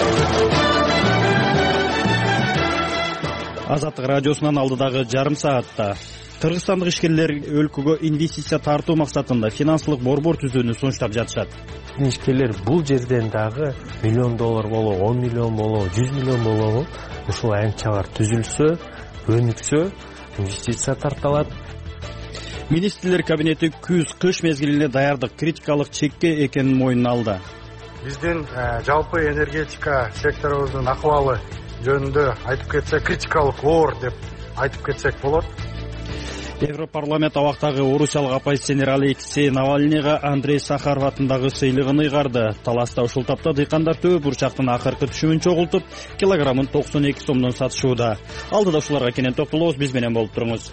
Азаттык радиосунан алдыдагы жарым саатта кыргызстандык ишкерлер өлкөгө инвестиция тартуу максатында финансылык борбор түзүүнү сунуштап жатышат. Ишкерлер бул жерден дагы миллион доллар болобу, он миллион болобу, жүз миллион болобу, ушул аянтчалар түзүлсө, өнүксө, инвестиция тартылат. Министрлер кабинети күз-кыш мезгилине даярдык критикалык чекке экенин мойнуна алды. Биздин жалпы энергетика секторубуздун акыбалы жөнүндө айтып кетсек, критикалык оор деп айтып кетсек болот. Европарламент абактагы орусиялык оппозиционер Алексей Навальныйга Андрей Сахаров атындагы сыйлыгын ыйгарды. Таласта ушул тапта дыйкандар төбө бурчактын акыркы түшүмүн чогултуп, килограммын токсон эки сомдон сатышууда. Алдыда ушуларга кенен токтолобуз, биз менен болуп туруңуз.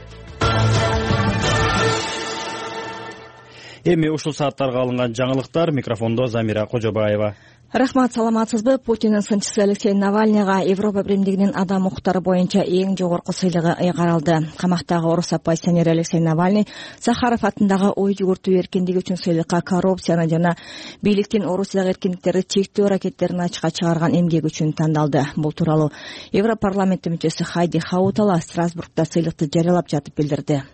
Эми ушул сааттарга алынган жаңылыктар. Микрофондо Замира Кожобаева. Рахмат, саламатсызбы? Путиндин сынчысы Алексей Навальныйга Европа биримдигинин адам укуктары боюнча эң жогорку сыйлыгы ыйгарылды. Камактагы орус оппозиционери Алексей Навальный Сахаров атындагы ой жүгүртүү эркиндиги үчүн сыйлыкка коррупцияны жана бийликтин Орусиядагы эркиндиктерди чектөө аракеттерин ачыкка чыгарган эмгеги үчүн тандалды. Бул тууралуу Европарламент мүчөсү Хайди Хаутала Страсбургда сыйлыкты жарыялап жатып билдирди.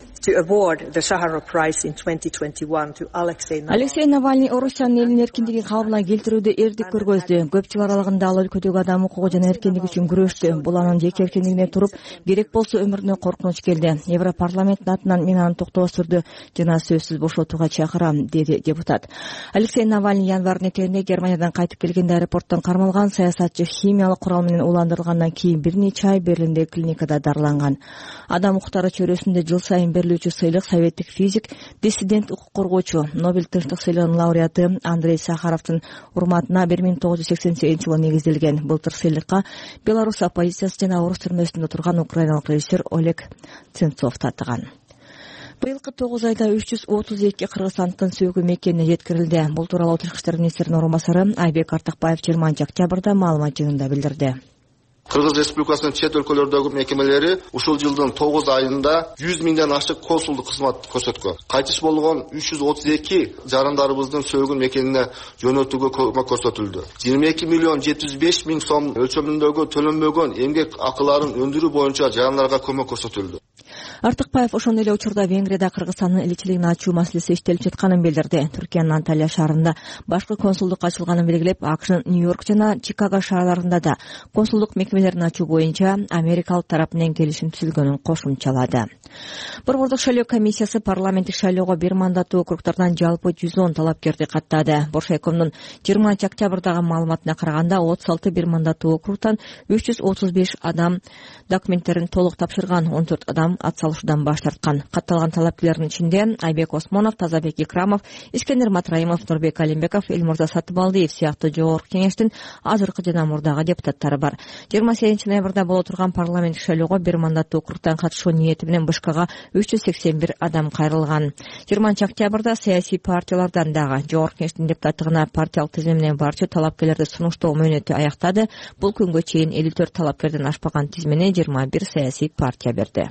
Алексей Навальный Орусиянын элинин эркиндигин калыбына келтирүүдө эрдик көргөздү. Көп жыл аралыгында ал өлкөдөгү адам укугу жана эркиндиги үчүн күрөштү. Бул анын жеке эркиндигине туруп, керек болсо өмүрүнө коркунуч келди. Европарламенттин атынан мен аны токтогус түрдө жана сөзсүз бошотууга чакырам, деди депутат. Алексей Навальный январдын этегинде Германиядан кайтып келгенде аэропорттон кармалган. Саясатчы химиялык курал менен уландырылгандан кийин бир нече ай Берлиндеги клиникада дарыланган. Адам укуктары чөйрөсүндө жыл сайын берилүүчү сыйлык советтик физик, диссидент, укук коргоочу, Нобель тынчтык сыйлыгынын лауреаты Андрей Сахаровдун урматына бир миң тогуз жүз сексен сегизинчи жылы негизделген. Былтыр сыйлыкка Беларусь оппозициясы жана орус түрмөсүндө турган украиналык режиссер Олег Ценцов татыган. Быйылкы тогуз айда үч жүз отуз эки кыргызстандын сөөгү мекенине жеткирилди. Бул тууралуу Тышкы иштер министринин орун басары Айбек Артыкбаев жыйырманчы октябрда маалымат жыйынында билдирди. Кыргыз Республикасынын чет өлкөлөрдөгү мекемелери ушул жылдын тогуз айында жүз миңден ашык консулдук кызмат көрсөткөн. Кайтыш болгон үч жүз отуз эки жарандарыбыздын сөөгүн мекенине жөнөтүүгө көмөк көрсөтүлдү. жыйырма эки миллион жети жүз беш миң сом өлчөмүндөгү төлөнбөгөн эмгек акыларын өндүрүү боюнча жарандарга көмөк көрсөтүлдү. Артыкбаев ошондой эле учурда Венгрияда Кыргызстандын элчилигин ачуу маселеси иштелип жатканын билдирди. Түркиянын Анталия шаарында башкы консулдук ачылганын белгилеп, АКШнын Нью-Йорк жана Чикаго шаарларында да консулдук мекемелерин ачуу боюнча америкалык тарап менен келишим түзүлгөнүн кошумчалады. Борбордук шайлоо комиссиясы парламенттик шайлоого бир мандаттуу округдардан жалпы жүз он талапкерди каттады. Боршайкомдун жыйырманчы октябрдагы маалыматына караганда отуз алты бир мандаттуу округдан үч жүз отуз беш адам документтерин толук тапшырган, он төрт адам ат алышуудан баш тарткан. Катталган талапкерлердин ичинде Айбек Осмонов, Тазабек Икрамов, Искендер Матраимов, Нурбек Алимбеков, Элмурза Сатыбалдиев сыяктуу жогорку кеңештин азыркы жана мурдагы депутаттары бар. жыйырма сегизинчи ноябрда боло турган парламенттик шайлоого бир мандаттуу округтан катышуу ниети менен Бышкага үч жүз сексен бир адам кайрылган. жыйырманчы октябрда саясий партиялардан дагы жогорку кеңештин депутаттыгына партиялык тизме менен барчу талапкерлерди сунуштоо мөөнөтү аяктады. Бул күнгө чейин элүү төрт талапкерден ашпаган тизмени жыйырма бир саясий партия берди.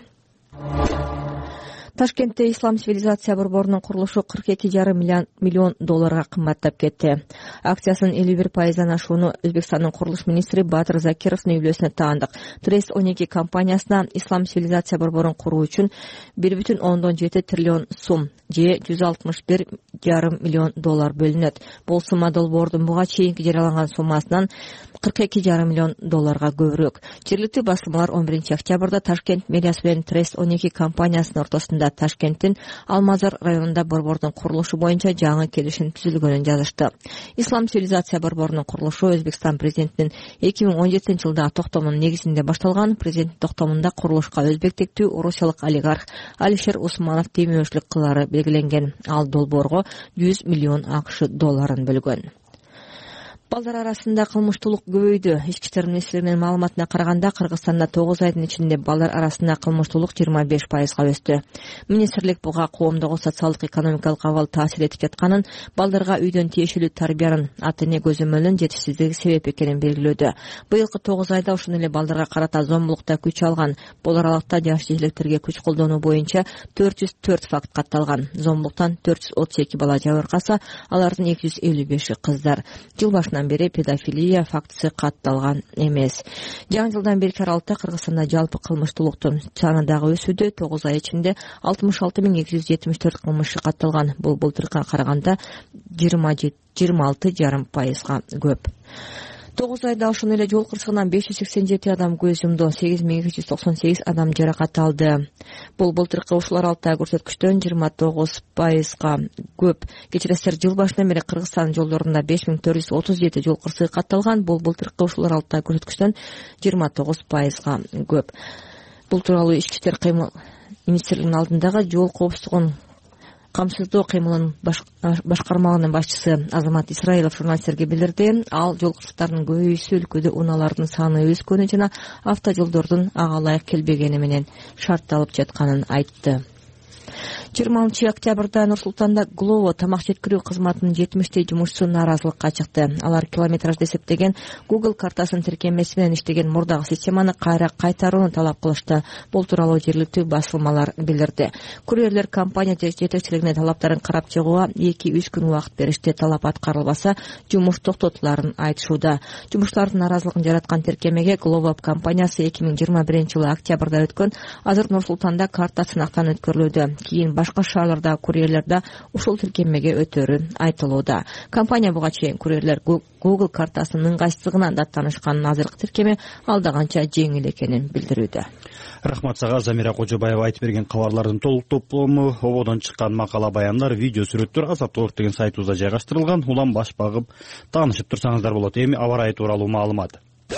Ташкентте ислам цивилизация борборунун курулушу кырк эки жарым миллион долларга кымбаттап кетти. Акциясынын элүү бир пайыздан ашууну Өзбекстандын курулуш министри Батыр Закировдун үйлөөсүнө таандык. Трест он эки компаниясына ислам цивилизация борборун куруу үчүн бир бүтүн ондон жети триллион сум же жүз алтымыш бир жарым миллион доллар бөлүнөт. Бул сумма долбоордун буга чейинки жарыяланган суммасынан кырк эки жарым миллион долларга көбүрөөк. Жергиликтүү басылмалар он биринчи октябрда Ташкент мэриясы менен Трест он эки компаниясынын ортосунда Ташкенттин Алмазар районунда борбордун курулушу боюнча жаңы келишим түзүлгөнүн жазышты. Ислам цивилизация борборунун курулушу Өзбекстан президентинин эки миң он жетинчи жылдагы токтомунун негизинде башталган. Президент токтомунда курулушка өзбек тектүү орусиялык олигарх Алишер Усманов демөөрчүлүк кылары белгиленген. Ал долбоорго жүз миллион АКШ долларын бөлгөн. Балдар арасында кылмыштуулук көбөйдү. Ички иштер министрлигинин маалыматына караганда, Кыргызстанда тогуз айдын ичинде балдар арасында кылмыштуулук жыйырма беш пайызга өстү. Министрлик буга коомдогу социалдык экономикалык абал таасир этип жатканын, балдарга үйдөн тиешелүү тарбиянын, ата эне көзөмөлүнүн жетишсиздиги себеп экенин белгилөөдө. Быйылкы тогуз айда ушул эле балдарга карата зомбулукта күч алган. Бул аралыкта жаш желектерге күч колдонуу боюнча төрт жүз төрт факт катталган. Зомбулуктан төрт жүз отуз эки бала жабыркаса, алардын эки жүз элүү беши кыздар. Жыл башынан бери педофилия фактысы катталган эмес. Жаңы жылдан берки аралыкта Кыргызстанда жалпы кылмыштуулуктун саны дагы өсүүдө. тогуз ай ичинде алтымыш алты миң эки жүз жетимиш төрт кылмыш катталган. Бул былтыркыга караганда жыйырма алты жарым пайызга көп. тогуз айда ошондой эле жол кырсыгынан беш жүз сексен жети адам көз жумду, сегиз миң эки жүз токсон сегиз адам жаракат алды. Бул былтыркы ушул аралыктагы көрсөткүчтөн жыйырма тогуз пайызга көп. Кечиресиздер, жыл башынан бери Кыргызстан жолдорунда беш миң төрт жүз отуз жети жол кырсыгы катталган. Бул былтыркы ушул аралыктагы көрсөткүчтөн жыйырма тогуз пайызга көп. Бул тууралуу ички иштер министрлигинин алдындагы жол коопсуздугун камсыздоо кыймылынын башкармалыгынын башчысы Азамат Исраилов журналисттерге билдирди. Ал жол кырсыктарынын көбөйүүсү өлкөдө унаалардын саны өскөнү жана автожолдордун ага ылайык келбегени менен шартталып жатканын айтты. жыйырма алтынчы октябрда Нур-Султанда Glovo тамак жеткирүү кызматынын жетимиштей жумушчусу нааразылыкка чыкты. Алар километражды эсептеген Google картасынын тиркемеси менен иштеген мурдагы системаны кайра кайтарууну талап кылышты. Бул тууралуу жергиликтүү басылмалар билдирди. Курьерлер компания жетекчилигине талаптарын карап чыгууга эки үч күн убакыт беришти. Талап аткарылбаса, жумуш токтотуларын айтышууда. Жумушчулардын нааразылыгын жараткан тиркемеге Glovo компаниясы эки миң жыйырма биринчи жылы октябрда өткөн азыр Нур-Султанда карта сынактан өткөрүлүүдө. Кийин башка шаарларда курьерлерде ушул тиркемеге өтөрү айтылууда. Компания буга чейин курьерлер Google картасынын ыңгайсыздыгынан даттанышкан. Азыркы тиркеме алда канча жеңил экенин билдирүүдө. Рахмат сага. Замира Кожобаева айтып берген кабарлардын толук топлому, ободон чыккан макала, баяндар, видео сүрөттөр Азаттык деген сайтыбызда жайгаштырылган. Улам баш багып таанышып турсаңыздар болот. Эми аба ырайы тууралуу маалымат.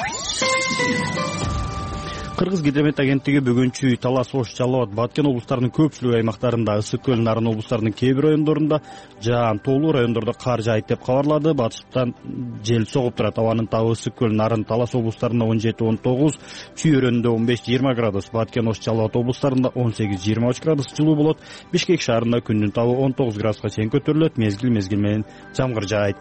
Кыргыз гидромет агенттиги бүгүнчү Талас, Ош, Жалал Абад, Баткен облустарынын көпчүлүк аймактарында, Ысык көл, Нарын облустарынын кээ бир райондорунда жаан тоолуу райондордо кар жаайт деп кабарлады. Батыштан жел согуп турат. Абанын табы Ысык көл, Нарын, Талас облустарында он жети он тогуз, Чүй өрөөнүндө он беш жыйырма градус, Баткен, Ош, Жалал Абад облустарында он сегиз жыйырма үч градус жылуу болот. Бишкек шаарында күндүн табы он тогуз градуска чейин көтөрүлөт. Мезгил мезгил менен жамгыр жаайт.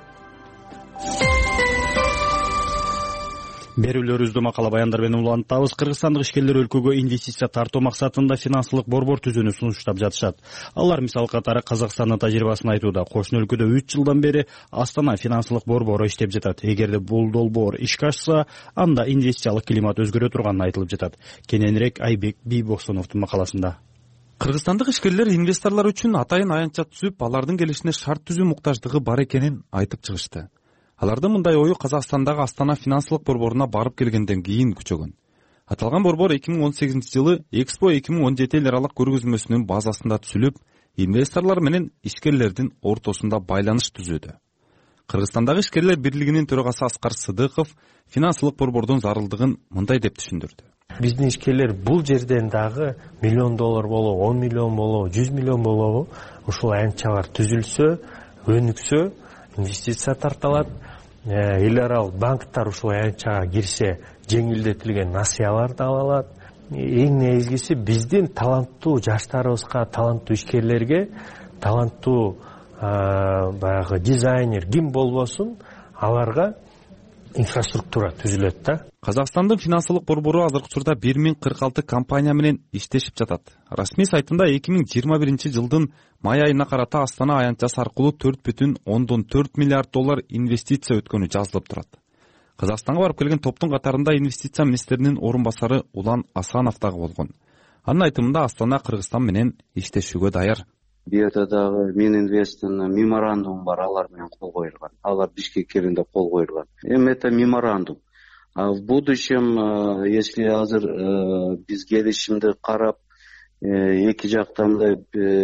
Берүүлөрүбүздү макала, баяндар менен улантабыз. Кыргызстандык ишкерлер өлкөгө инвестиция тартуу максатында финансылык борбор түзүүнү сунуштап жатышат. Алар мисал катары Казакстандын тажрыйбасын айтууда. Кошуна өлкөдө үч жылдан бери Астана финансылык борбору иштеп жатат. Эгерде бул долбоор ишке ашса, анда инвестициялык климат өзгөрө турганы айтылып жатат. Кененирээк Айбек Бийбоксоновдун макаласында. Кыргызстандык ишкерлер инвесторлор үчүн атайын аянтча түзүп, алардын келишине шарт түзүү муктаждыгы бар экенин айтып чыгышты. Алардын мындай ою Казакстандагы Астана финансылык борборуна барып келгенден кийин күчөгөн. Аталган борбор эки миң он сегизинчи жылы Экспо эки миң он жети эл аралык көргөзмөсүнүн базасында түзүлүп, инвесторлор менен ишкерлердин ортосунда байланыш түзүүдө. Кыргызстандагы ишкерлер бирлигинин төрагасы Аскар Сыдыков финансылык борбордун зарылдыгын мындай деп түшүндүрдү. биздин ишкерлер бул жерден дагы миллион доллар болобу, он миллион болобу, жүз миллион болобу ушул аянтчалар түзүлсө, өнүксө, инвестиция тарталат, эл аралык банктар ушул аянтчага кирсе жеңилдетилген насыяларды ала алат. Эң негизгиси биздин таланттуу жаштарыбызга, таланттуу ишкерлерге, таланттуу баягы дизайнер ким болбосун аларга инфраструктура түзүлөт да. Казакстандын финансылык борбору азыркы учурда бир миң кырк алты компания менен иштешип жатат. Расмий сайтында эки миң жыйырма биринчи жылдын май айына карата Астана аянтчасы аркылуу төрт бүтүн ондон төрт миллиард доллар инвестиция өткөнү жазылып турат. Казакстанга барып келген топтун катарында инвестиция министринин орун басары Улан Асанов дагы болгон. Анын айтымында Астана Кыргызстан менен иштешүүгө даяр. Бүйөтө дагы Мининвесттин меморандуму бар, алар менен кол коюлган. Алар Бишкек келинде кол коюлган. Эми это меморандум. А в будущем, если азыр биз келишимди карап, эки жактан да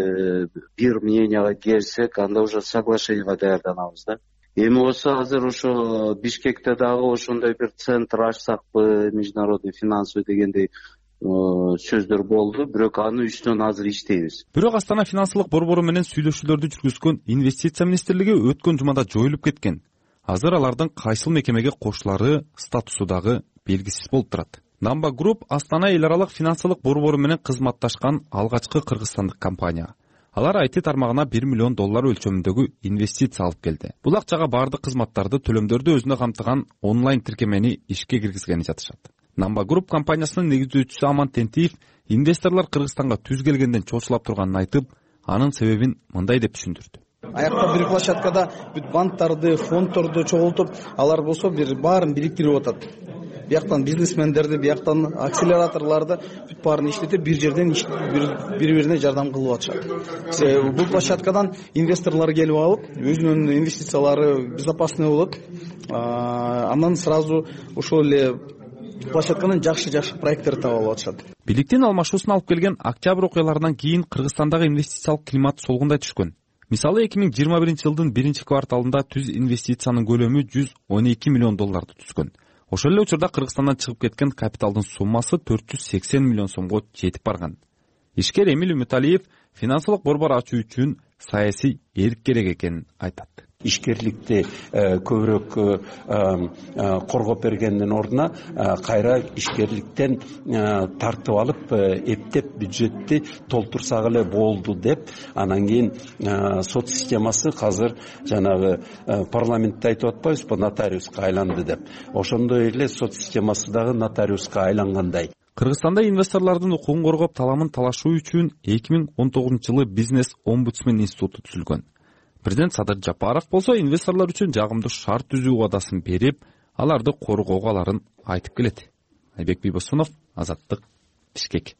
бир мненияга келсек, анда уже соглашениега даярданабыз да. Эми болсо азыр ошо Бишкекте дагы ошондой бир центр ачсакпы, международный финансовый дегендей сөздөр болду, бирок анын үстүнөн азыр иштейбиз. Бирок Астана финансылык борбору менен сүйлөшүүлөрдү жүргүзгөн инвестиция министрлиги өткөн жумада жоюлуп кеткен. Азыр алардын кайсыл мекемеге кошулары статусу дагы белгисиз болуп турат. Number Group Астана эл аралык финансылык борбору менен кызматташкан алгачкы кыргызстандык компания. Алар ай ти тармагына бир миллион доллар өлчөмүндөгү инвестиция алып келди. Бул акчага бардык кызматтарды, төлөмдөрдү өзүнө камтыган онлайн тиркемени ишке киргизгени жатышат. Number Group компаниясынын негиздөөчүсү Аман Тентиев инвесторлор Кыргызстанга түз келгенден чочулап турганын айтып, анын себебин мындай деп түшүндүрдү. Аякта бир площадкада бүт банктарды, фонддорду чогултуп, алар болсо бир баарын бириктирип атат. Бияктан бизнесмендерди, бияктан акселераторларды бүт баарын иштетип, бир жерден бири-бирине жардам кылып атышат. Бул площадкадан инвесторлор келип алып, өзүнүн инвестициялары безопасный болот. Андан сразу ошол эле площадканын жакшы-жакшы проекттер таап алып атышат. Бийликтин алмашуусун алып келген октябрь окуяларынан кийин Кыргызстандагы инвестициялык климат солгундай түшкөн. Мисалы эки миң жыйырма биринчи жылдын биринчи кварталында түз инвестициянын көлөмү жүз он эки миллион долларды түзгөн. Ошол эле учурда Кыргызстандан чыгып кеткен капиталдын суммасы төрт жүз сексен миллион сомго жетип барган. Ишкер Эмил Үмүталиев финансылык борбор ачуу үчүн саясий эрк керек экенин айтат. Ишкерликти көбүрөөк коргоп бергендин ордуна кайра ишкерликтен тартып алып эптеп бюджетти толтурсак эле болду деп, анан кийин сот системасы азыр жанагы парламентте айтып атпайбызбы, нотариуска айланды деп. Ошондой эле сот системасы дагы нотариуска айлангандай. Кыргызстанда инвесторлордун укугун коргоп таламын талашуу үчүн эки миң он тогузунчу жылы бизнес омбудсмен институту түзүлгөн. Президент Садыр Жапаров болсо инвесторлор үчүн жагымдуу шарт түзүү убадасын берип, аларды коргоого аларын айтып келет. Айбек Бийбосунов, Азаттык, Бишкек.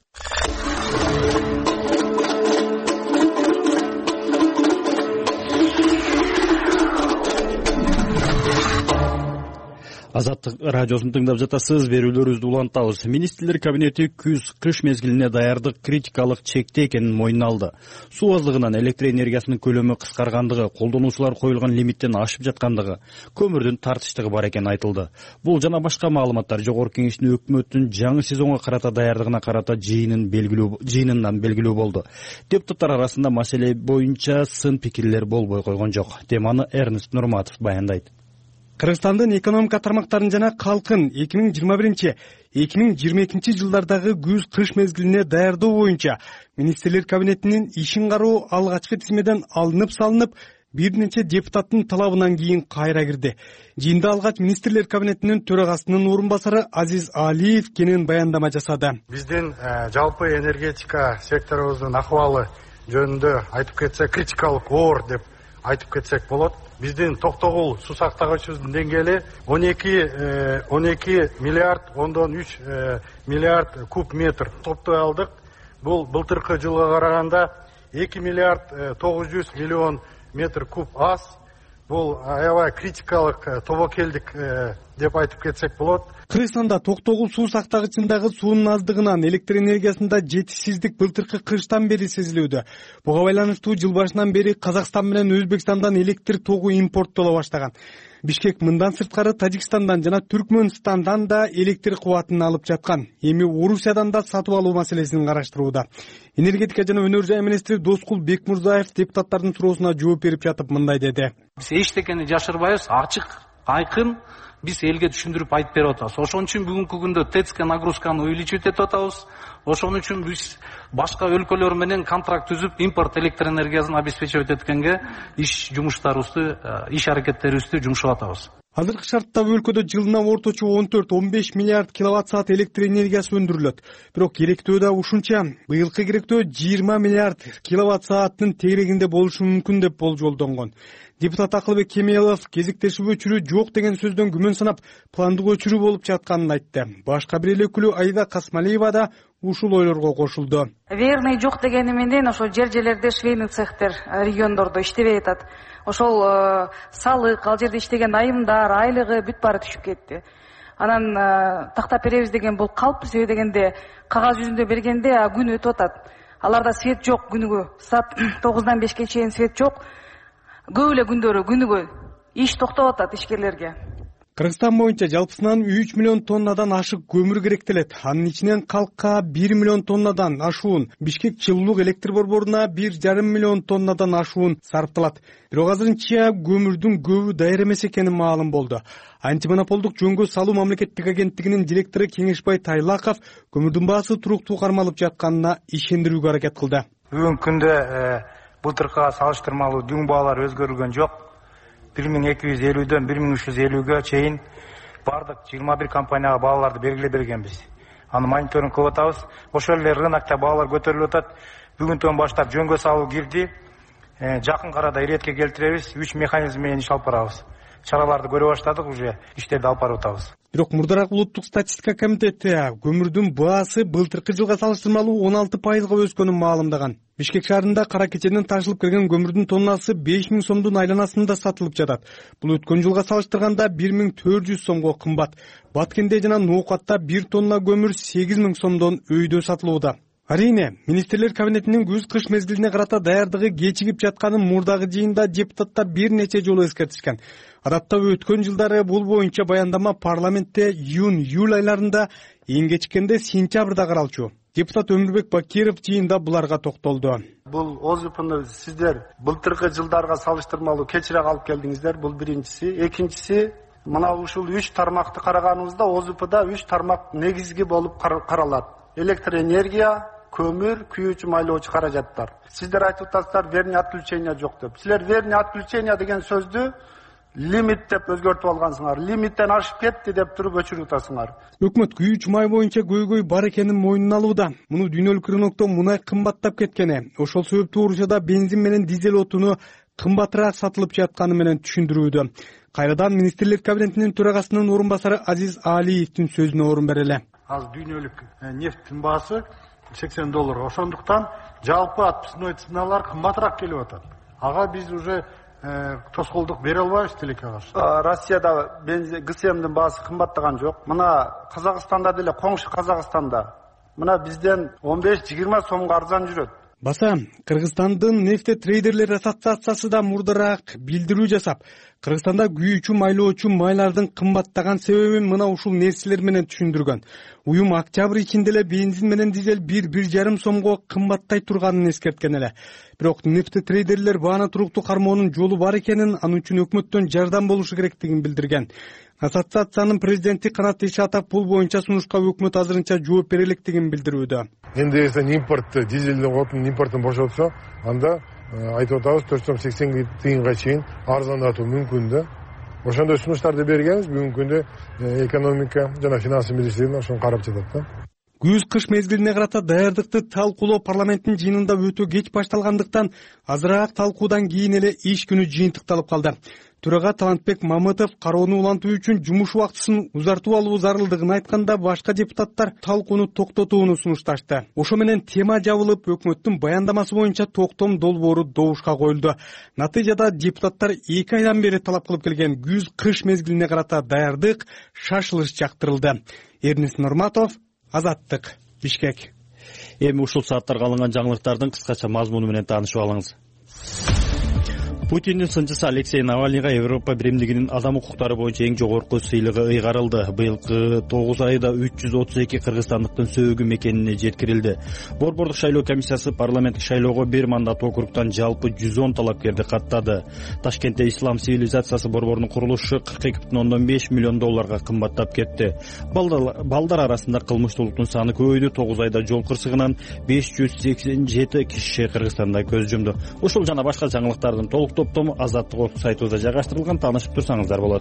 Азаттык радиосун тыңдап жатасыз, берүүлөрүбүздү улантабыз. Министрлер кабинети күз кыш мезгилине даярдык критикалык чекте экенин мойнуна алды. Суу аздыгынан электр энергиясынын көлөмү кыскаргандыгы, колдонуучулар коюлган лимиттен ашып жаткандыгы, көмүрдүн тартыштыгы бар экени айтылды. Бул жана башка маалыматтар Жогорку Кеңештин өкмөттүн жаңы сезонго карата даярдыгына карата жыйынын белгилүү жыйынынан белгилүү болду. Депутаттар арасында маселе боюнча сын пикирлер болбой койгон жок. Теманы Эрнест Нурматов баяндайт. Кыргызстандын экономика тармактарын жана калкын эки миң жыйырма биринчи — эки миң жыйырма экинчи жылдардагы күз-кыш мезгилине даярдоо боюнча министрлер кабинетинин ишин кароо алгачкы тизмеден алынып салынып, бир нече депутаттын талабынан кийин кайра кирди. Жыйында алгач министрлер кабинетинин төрагасынын орун басары Азиз Алиев кенен баяндама жасады. Биздин жалпы энергетика секторубуздун акыбалы жөнүндө айтып кетсек, критикалык оор деп айтып кетсек болот. Биздин токтогул суу сактагычыбыздын деңгээли он эки миллиард ондон үч миллиард куб метр топтой алдык. Бул былтыркы жылга караганда эки миллиард тогуз жүз миллион метр куб аз. Бул аябай критикалык тобокелдик деп айтып кетсек болот. Кыргызстанда Токтогул суу сактагычындагы суунун аздыгынан электр энергиясында жетишсиздик былтыркы кыштан бери сезилүүдө. Буга байланыштуу жыл башынан бери Казакстан менен Өзбекстандан электр тогу импорттоло баштаган. Бишкек мындан сырткары Тажикстандан жана Түркмөнстандан да электр кубатын алып жаткан. Эми Орусиядан да сатып алуу маселесин караштырууда. Энергетика жана өнөр жай министри Доскул Бекмурзаев депутаттардын суроосуна жооп берип жатып мындай деди. Биз эчтекени жашырбайбыз, ачык, айкын биз элге түшүндүрүп айтып берип атабыз. Ошон үчүн бүгүнкү күндө ТЭЦКе нагрузканы увеличивать этип атабыз. Ошон үчүн биз башка өлкөлөр менен контракт түзүп, импорт электр энергиясын обеспечивать эткенге иш жумуштарыбызды, иш аракеттерибизди жумшап атабыз. Азыркы шартта өлкөдө жылына орточо он төрт он беш миллиард киловатт саат электр энергиясы өндүрүлөт. Бирок керектөө да ушунча. Быйылкы керектөө жыйырма миллиард киловатт сааттын тегерегинде болушу мүмкүн деп болжолдонгон. Депутат Акылбек Кемелов кезектешүү өчүрүү жок деген сөздөн күмөн санап, пландык өчүрүү болуп жатканын айтты. Башка бир эле өкүлү Айда Касмалиева да ушул ойлорго кошулду. Верный жок дегени менен ошо жер-жерлерде швейный цехтер региондордо иштебей атат. Ошол салык, ал жерде иштеген айымдар, айлыгы бүт баары түшүп кетти. Анан тактап беребиз деген бул калп, себеби дегенде кагаз жүзүндө бергенде күн өтүп атат. Аларда свет жок күнүгө. Саат тогуздан бешке чейин свет жок. Көп эле күндөрү күнүгө иш токтоп атат ишкерлерге. Кыргызстан боюнча жалпысынан үч миллион тоннадан ашык көмүр керектелет. Анын ичинен калкка бир миллион тоннадан ашуун, Бишкек жылуулук электр борборуна бир жарым миллион тоннадан ашуун сарпталат. Бирок азырынча көмүрдүн көбү даяр эмес экени маалым болду. Антимонополдук жөнгө салуу мамлекеттик агенттигинин директору Кеңешбай Тайлаков көмүрдүн баасы туруктуу кармалып жатканына ишендирүүгө аракет кылды. Бүгүнкү күндө былтыркыга салыштырмалуу дүң баалар өзгөрүлгөн жок. бир миң эки жүз элүүдөн бир миң үч жүз элүүгө чейин бардык жыйырма бир компанияга бааларды белгилеп бергенбиз. Аны мониторинг кылып атабыз. Ошол эле рынокто баалар көтөрүлүп атат. Бүгүнтөн баштап жөнгө салуу кирди. Жакын арада иретке келтиребиз. Үч механизм менен иш алып барабыз. Чараларды көрө баштадык, уже иштерди алып барып атабыз. Бирок мурдараак улуттук статистика комитети көмүрдүн баасы былтыркы жылга салыштырмалуу он алты пайызга өскөнүн маалымдаган. Бишкек шаарында кара кечеден ташылып келген көмүрдүн тоннасы беш миң сомдун айланасында сатылып жатат. Бул өткөн жылга салыштырганда бир миң төрт жүз сомго кымбат. Баткенде жана Ноокатта бир тонна көмүр сегиз миң сомдон өйдө сатылууда. Арийне, министрлер кабинетинин күз-кыш мезгилине карата даярдыгы кечигип жатканын мурдагы жыйында депутаттар бир нече жолу эскертишкен. Адатта өткөн жылдары бул боюнча баяндама парламентте июнь-июль айларында, эң кечиккенде сентябрда каралчу. Депутат Өмүрбек Бакиров жыйында буларга токтолду. Бул ОЗПны сиздер былтыркы жылдарга салыштырмалуу кечирээк алып келдиңиздер. Бул биринчиси. Экинчиси, мына ушул үч тармакты караганыбызда ОЗПда үч тармак негизги болуп каралат. Электр энергия, көмүр, күйүүчү майлоочу каражаттар. Сиздер айтып атасыздар, верни отключения жок деп. Силер верни отключения деген сөздү лимит деп өзгөртүп алгансыңар. Лимиттен ашып кетти деп туруп өчүрүп атасыңар. Өкмөт күйүүчү май боюнча көйгөй бар экенин мойнуна алууда. Муну дүйнөлүк рынокто мунай кымбаттап кеткени, ошол себептүү Орусияда бензин менен дизель отуну кымбатыраак сатылып жатканы менен түшүндүрүүдө. Кайрадан министрлер кабинетинин төрагасынын орун басары Азиз Алиевдин сөзүнө орун берели. Азыр дүйнөлүк нефттин баасы сексен доллар. Ошондуктан жалпы отпускной ценалар кымбатыраак келип атат. Ага биз уже тоскоолдук бере албайбыз тилекке каршы. Россияда бензин ГСМдин баасы кымбаттаган жок. Мына Казакстанда деле, коңшу Казакстанда мына бизден он беш жыйырма сомго арзан жүрөт. Баса, Кыргызстандын нефтетрейдерлер ассоциациясы да мурдараак билдирүү жасап, Кыргызстанда күйүүчү майлоочу майлардын кымбаттаган себебин мына ушул нерселер менен түшүндүргөн. Уюм октябрь ичинде эле бензин менен дизель бир бир жарым сомго кымбаттай турганын эскерткен эле. Бирок нефтетрейдерлер бааны туруктуу кармоонун жолу бар экенин, анын үчүн өкмөттөн жардам болушу керектигин билдирген. Ассоциациянын президенти Канат Ишатов бул боюнча сунушка өкмөт азырынча жооп бере электигин билдирүүдө. Энди эсен импорт, дизелдин отун импортун бошотсо, анда айтып атабыз төрт жүз сексен тыйынга чейин арзандатуу мүмкүн да. Ошондой сунуштарды бергенбиз. Бүгүнкү күндө экономика жана финансы министрлиги ошону карап жатат да. күз кыш мезгилине карата даярдыкты талкуулоо парламенттин жыйынында өтө кеч башталгандыктан азыраак талкуудан кийин эле иш күнү жыйынтыкталып калды. Төрага Талантбек Мамытов кароону улантуу үчүн жумуш убактысын узартып алуу зарылдыгын айтканда, башка депутаттар талкууну токтотууну сунушташты. Ошо менен тема жабылып, өкмөттүн баяндамасы боюнча токтом долбоору добушка коюлду. Натыйжада депутаттар эки айдан бери талап кылып келген күз кыш мезгилине карата даярдык шашылыш жактырылды. Эрнис Нурматов, Азаттык, Бишкек. Эми ушул сааттарга алынган жаңылыктардын кыскача мазмуну менен таанышып алыңыз. Путиндин сынчысы Алексей Навальныйга Европа биримдигинин адам укуктары боюнча эң жогорку сыйлыгы ыйгарылды. Быйылкы тогуз айда үч жүз отуз эки кыргызстандыктын сөөгү мекенине жеткирилди. Борбордук шайлоо комиссиясы парламенттик шайлоого бир мандат округтан жалпы жүз он талапкерди каттады. Ташкентте ислам цивилизациясы борборунун курулушу кырк эки бүтүн ондон беш миллион долларга кымбаттап кетти. Балдар арасында кылмыштуулуктун саны көбөйдү. тогуз айда жол кырсыгынан беш жүз сексен жети киши Кыргызстанда көз жумду. Ушул жана башка жаңылыктардын толук топтому Азаттык сайтыбызда жайгаштырылган, таанышып турсаңыздар болот.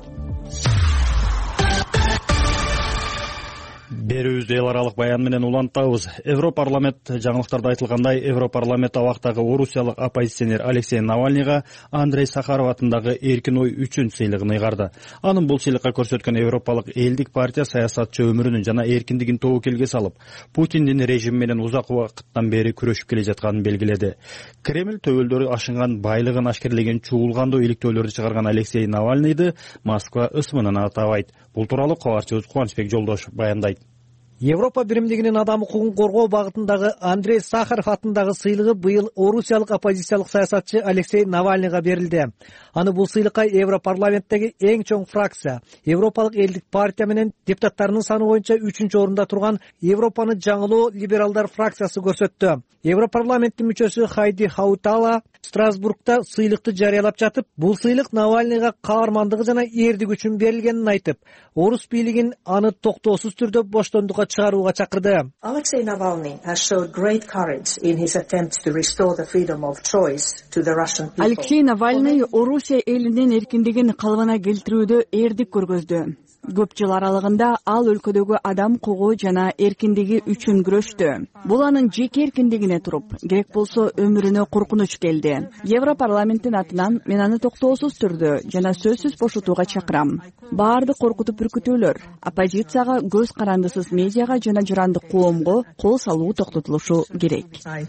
Берүүбүздү эл аралык баян менен улантабыз. Европарламент жаңылыктарда айтылгандай, Европарламент абактагы орусиялык оппозиционер Алексей Навальныйга Андрей Сахаров атындагы эркин ой үчүн сыйлыгын ыйгарды. Анын бул сыйлыкка көрсөткөн Европалык элдик партия саясатчы өмүрүнүн жана эркиндигин тобокелге салып, Путиндин режими менен узак убакыттан бери күрөшүп келе жатканын белгиледи. Кремль төбөлдөрү ашынган байлыгын ашкерлеген чуулгандуу иликтөөлөрдү чыгарган Алексей Навальныйды Москва ысымынан атабайт. Бул тууралуу кабарчыбыз Кубанычбек Жолдошев баяндайт. Европа биримдигинин адам укугун коргоо багытындагы Андрей Сахаров атындагы сыйлыгы быйыл орусиялык оппозициялык саясатчы Алексей Навальныйга берилди. Аны бул сыйлыкка Европарламенттеги эң чоң фракция, Европалык элдик партия менен депутаттарынын саны боюнча үчүнчү орунда турган Европаны жаңылоо либералдар фракциясы көрсөттү. Европарламенттин мүчөсү Хайди Хаутала Страсбургда сыйлыкты жарыялап жатып, бул сыйлык Навальныйга каармандыгы жана эрдик үчүн берилгенин айтып, орус бийлигин аны токтоосуз түрдө боштондукка чыгарууга чакырды. Alexei Navalny has showed great courage in his attempt to restore the freedom of choice to the Russian people. Алексей Навальный Орусия элинин эркиндигин калыбына келтирүүдө эрдик көргөздү. Көп жыл аралыгында ал өлкөдөгү адам укугу жана эркиндиги үчүн күрөштү. Бул анын жеке эркиндигине туруп, керек болсо өмүрүнө коркунуч келди. Европарламенттин атынан мен аны токтоосуз түрдө жана сөзсүз бошотууга чакырам. Баардык коркутуп үркүтүүлөр, оппозицияга, көз карандысыз медиага жана жырандык коомго кол салуу токтотулушу керек.